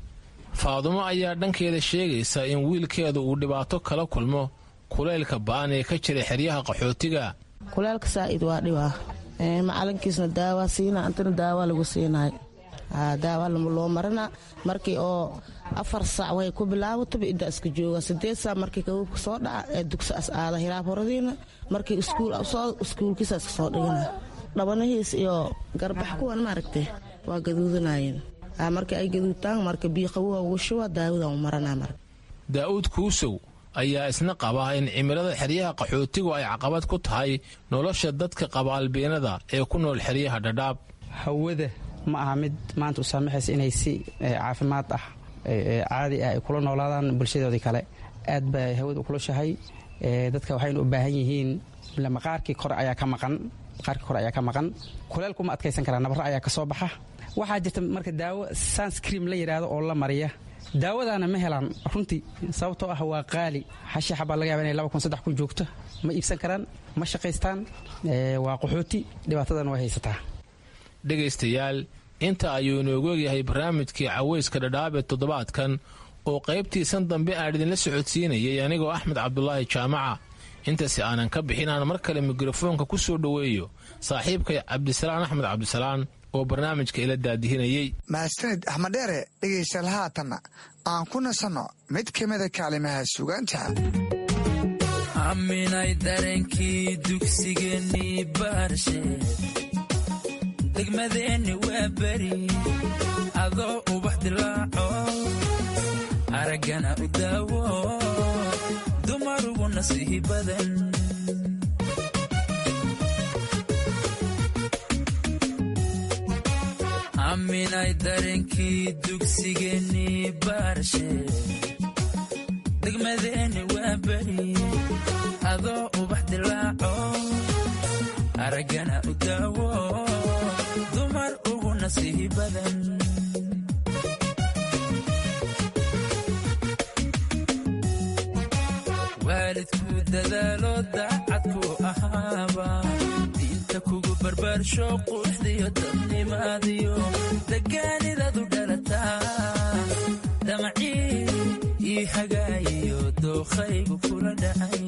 faadumo ayaa dhankeeda sheegaysa in wiilkeedu uu dhibaato kala kulmo kulaylka ba'an ee ka jira xeryaha qaxootiga kulaylka saa'id waa dhibaa macalinkiisna daawaa siinaa intana daawaa lagu siinaay daawaa loo marina markii oo 4 saac way ku bilaawataba idda iska jooga 8 saac markii kawubka soo dhaca ee dugsi as aada hiraab horadiina markii iskuulkiisa iska soo dhigana dhabanihiis iyo garbax kuwan maaragtay waa gaduudanayeen markii ay gaduutaan marka biyo qabow ugu shuba daawada u maranaa marka daa'uud kuusow ayaa isna qaba in cimilada xeryaha qaxootigu ay caqabad ku tahay nolosha dadka qaba albiinada ee ku nool xeryaha dhadhaab hawada ma aha mid maanta u saamaxaysa inay si caafimaad ah caadi ah ay kula noolaadaan bulshadoodii kale aad bay hawada u kulushahay dadka waxaynu u baahan yihiin maqaarkii kore ayaa ka maqan kuleelku ma adkaysan karaa nabarro ayaa ka soo baxa waxaa jirta marka daawo sunscream la yidhaahdo oo la mariya daawadaana ma helaan runtii sababtoo ah waa qaali xashiixa baa laga yaba inay 2,000 kun joogto ma iibsan karaan ma shaqaystaan waa qaxooti dhibaatadan way haysataa dhegaystayaal inta ayuu inoogu egyahay barnaamijkii cawayska dhadhaab ee toddobaadkan oo qaybtiisan dambe aan idinla socodsiinayay anigoo axmed cabdulaahi jaamaca intaasi aanan ka bixin aan mar kale mikrofoonka ku soo dhoweeyo saaxiibkay cabdisalaan axmed cabdisalaan oo barnaamijka ila daadihinayey mahadsanid axmed dheere dhegaystayaal haatanna aan ku nasanno mid ka mida kaalimaha sugaanta aminay dareenkii dugsigeennii baarshe degmadeenni waa beri adoo ubax dilaaco araggana u daawo dumarugu nasiihi badan aaminay dareenkii dugsigeennii baarashe degmadeenni waa beri adoo ubax dilaaco araggana u daawo dumar ugu nasiihi badan waalidku dadaalo daacadku ahaaba diinta kugu barbaarsho quruxdiyo dadnimaadiyo degaanidadu dhalataa damacii ii hagaayiyo dookhaygu kula dhacay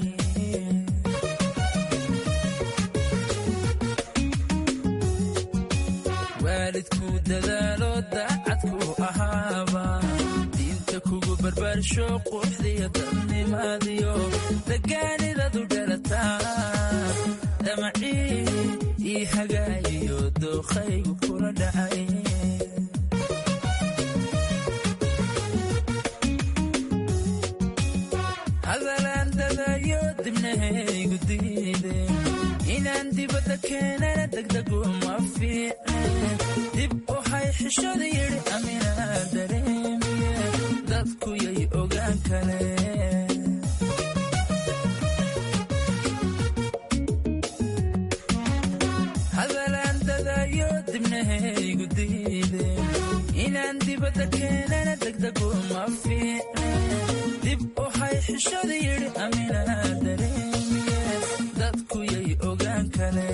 waalidku dadaalo daacadku ahaaba diinta kugu barbaarsho quruxdiyo dadnimaadiyo degaanidadu dhalataa damacii ii hagaayiyo dookhaygu kula dhacay hadalaan dadayo dibnahaygu diide inaan dibadda keenana degdegu ma fiicne dib u hay xishada yidhi aminaa dareemiye dadku yay ogaan kale hadalaan dadayo dibnahaygu diide inaan dibadda keenana degdegu ma fiicne dib u hay xishada yidhi aminaa dareemiye dadku yay ogaan kale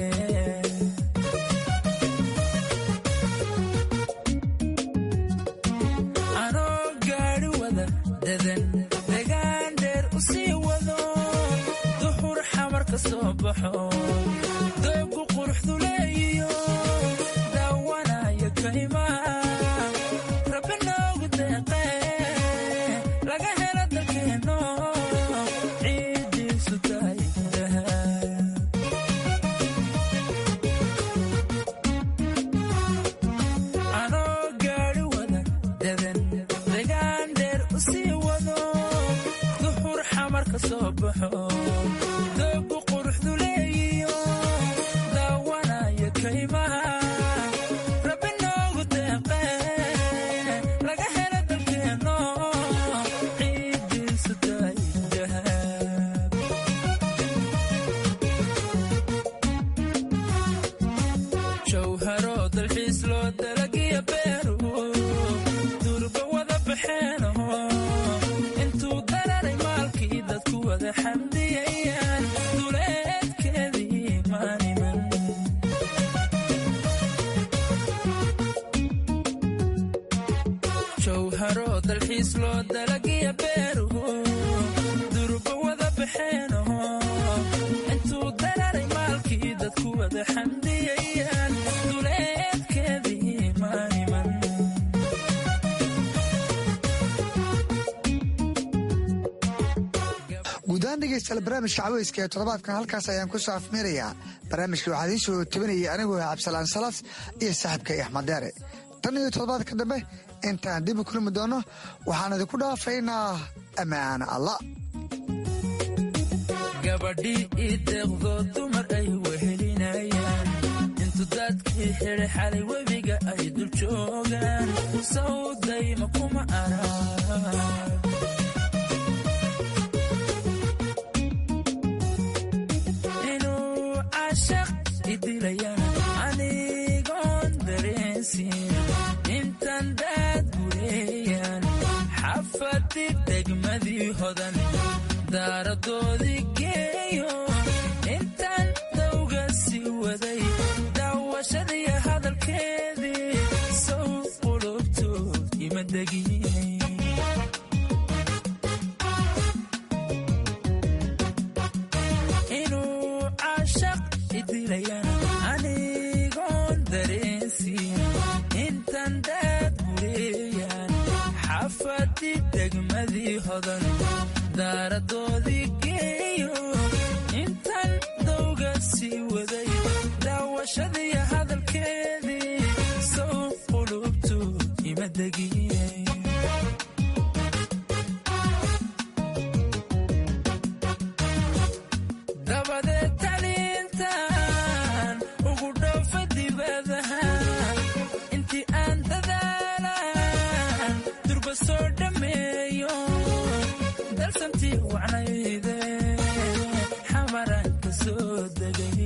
anoo gaadhi wada dadan degaan dheer u sii wado duxur xamar ka soo baxo doogu quruxdu leeyiyo daawanaya kaymaa rabbi noogu deeqee laga helo dalkeenno ciiddiisu tahay anoo gaadhi wada dadan degaan dheer u sii wado duxur xamar ka soo baxo doogu quruxdu leeyiyo daawanaya kaymaha rabbi noogu deeqee laga helo dalkeenno ciiddiisu tahay dahab jawharo dalxiis loo dalagiya beeru durba wada baxeeno intuu dararay maalkii dadku wada xamdiyayaan duleedkeedii maaniman jawharo dalxiis loo dalagiya beeru durba wada baxeeno intuu dararay maalkii dadku wada xamdiyayaan duleedkeedii maaniman guudahaan dhegeystayaal barnaamijka caweyska ee toddobaadkan halkaas ayaan ku soo afmeerayaa barnaamijka waxaa idiin soo tabinayay anigoo cabdisalaan salas iyo saaxiibkay axmed deere tan iyo toddobaadka dambe intaan dib u kulmi doono waxaan idinku dhaafaynaa ammaan alla gabadhii ii deeqdo dumar ay wehelinayaan intu dadkii xidhay xalay webiga ay dul joogaan sawdayma kuma arag inuu cashaq idilayaan anigoon dareensin intan daad gureeyaan xafadi degmadii hodan daaradoodii geeyo intaan dawga sii waday daawashadiiyo hadalkeedii sow qulubtood ima degin inuu cashaq idilayaan anigoon dareensin intan daad gureeyaan xafadi degmadii hodan daaradoodii geeyo intan dawga sii waday daawashadiiyo hadalkeedii sow qulubtood ima degin dabadeed taliintan ugu dhoofa dibadaha intii aan dhabtii wacnayde xamaraan ka soo degay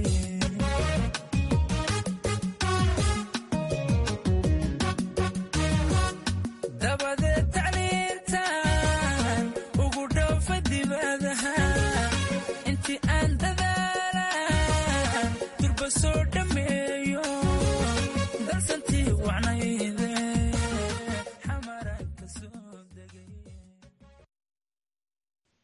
dabadeed tacliintan ugu dhoofa dibadaha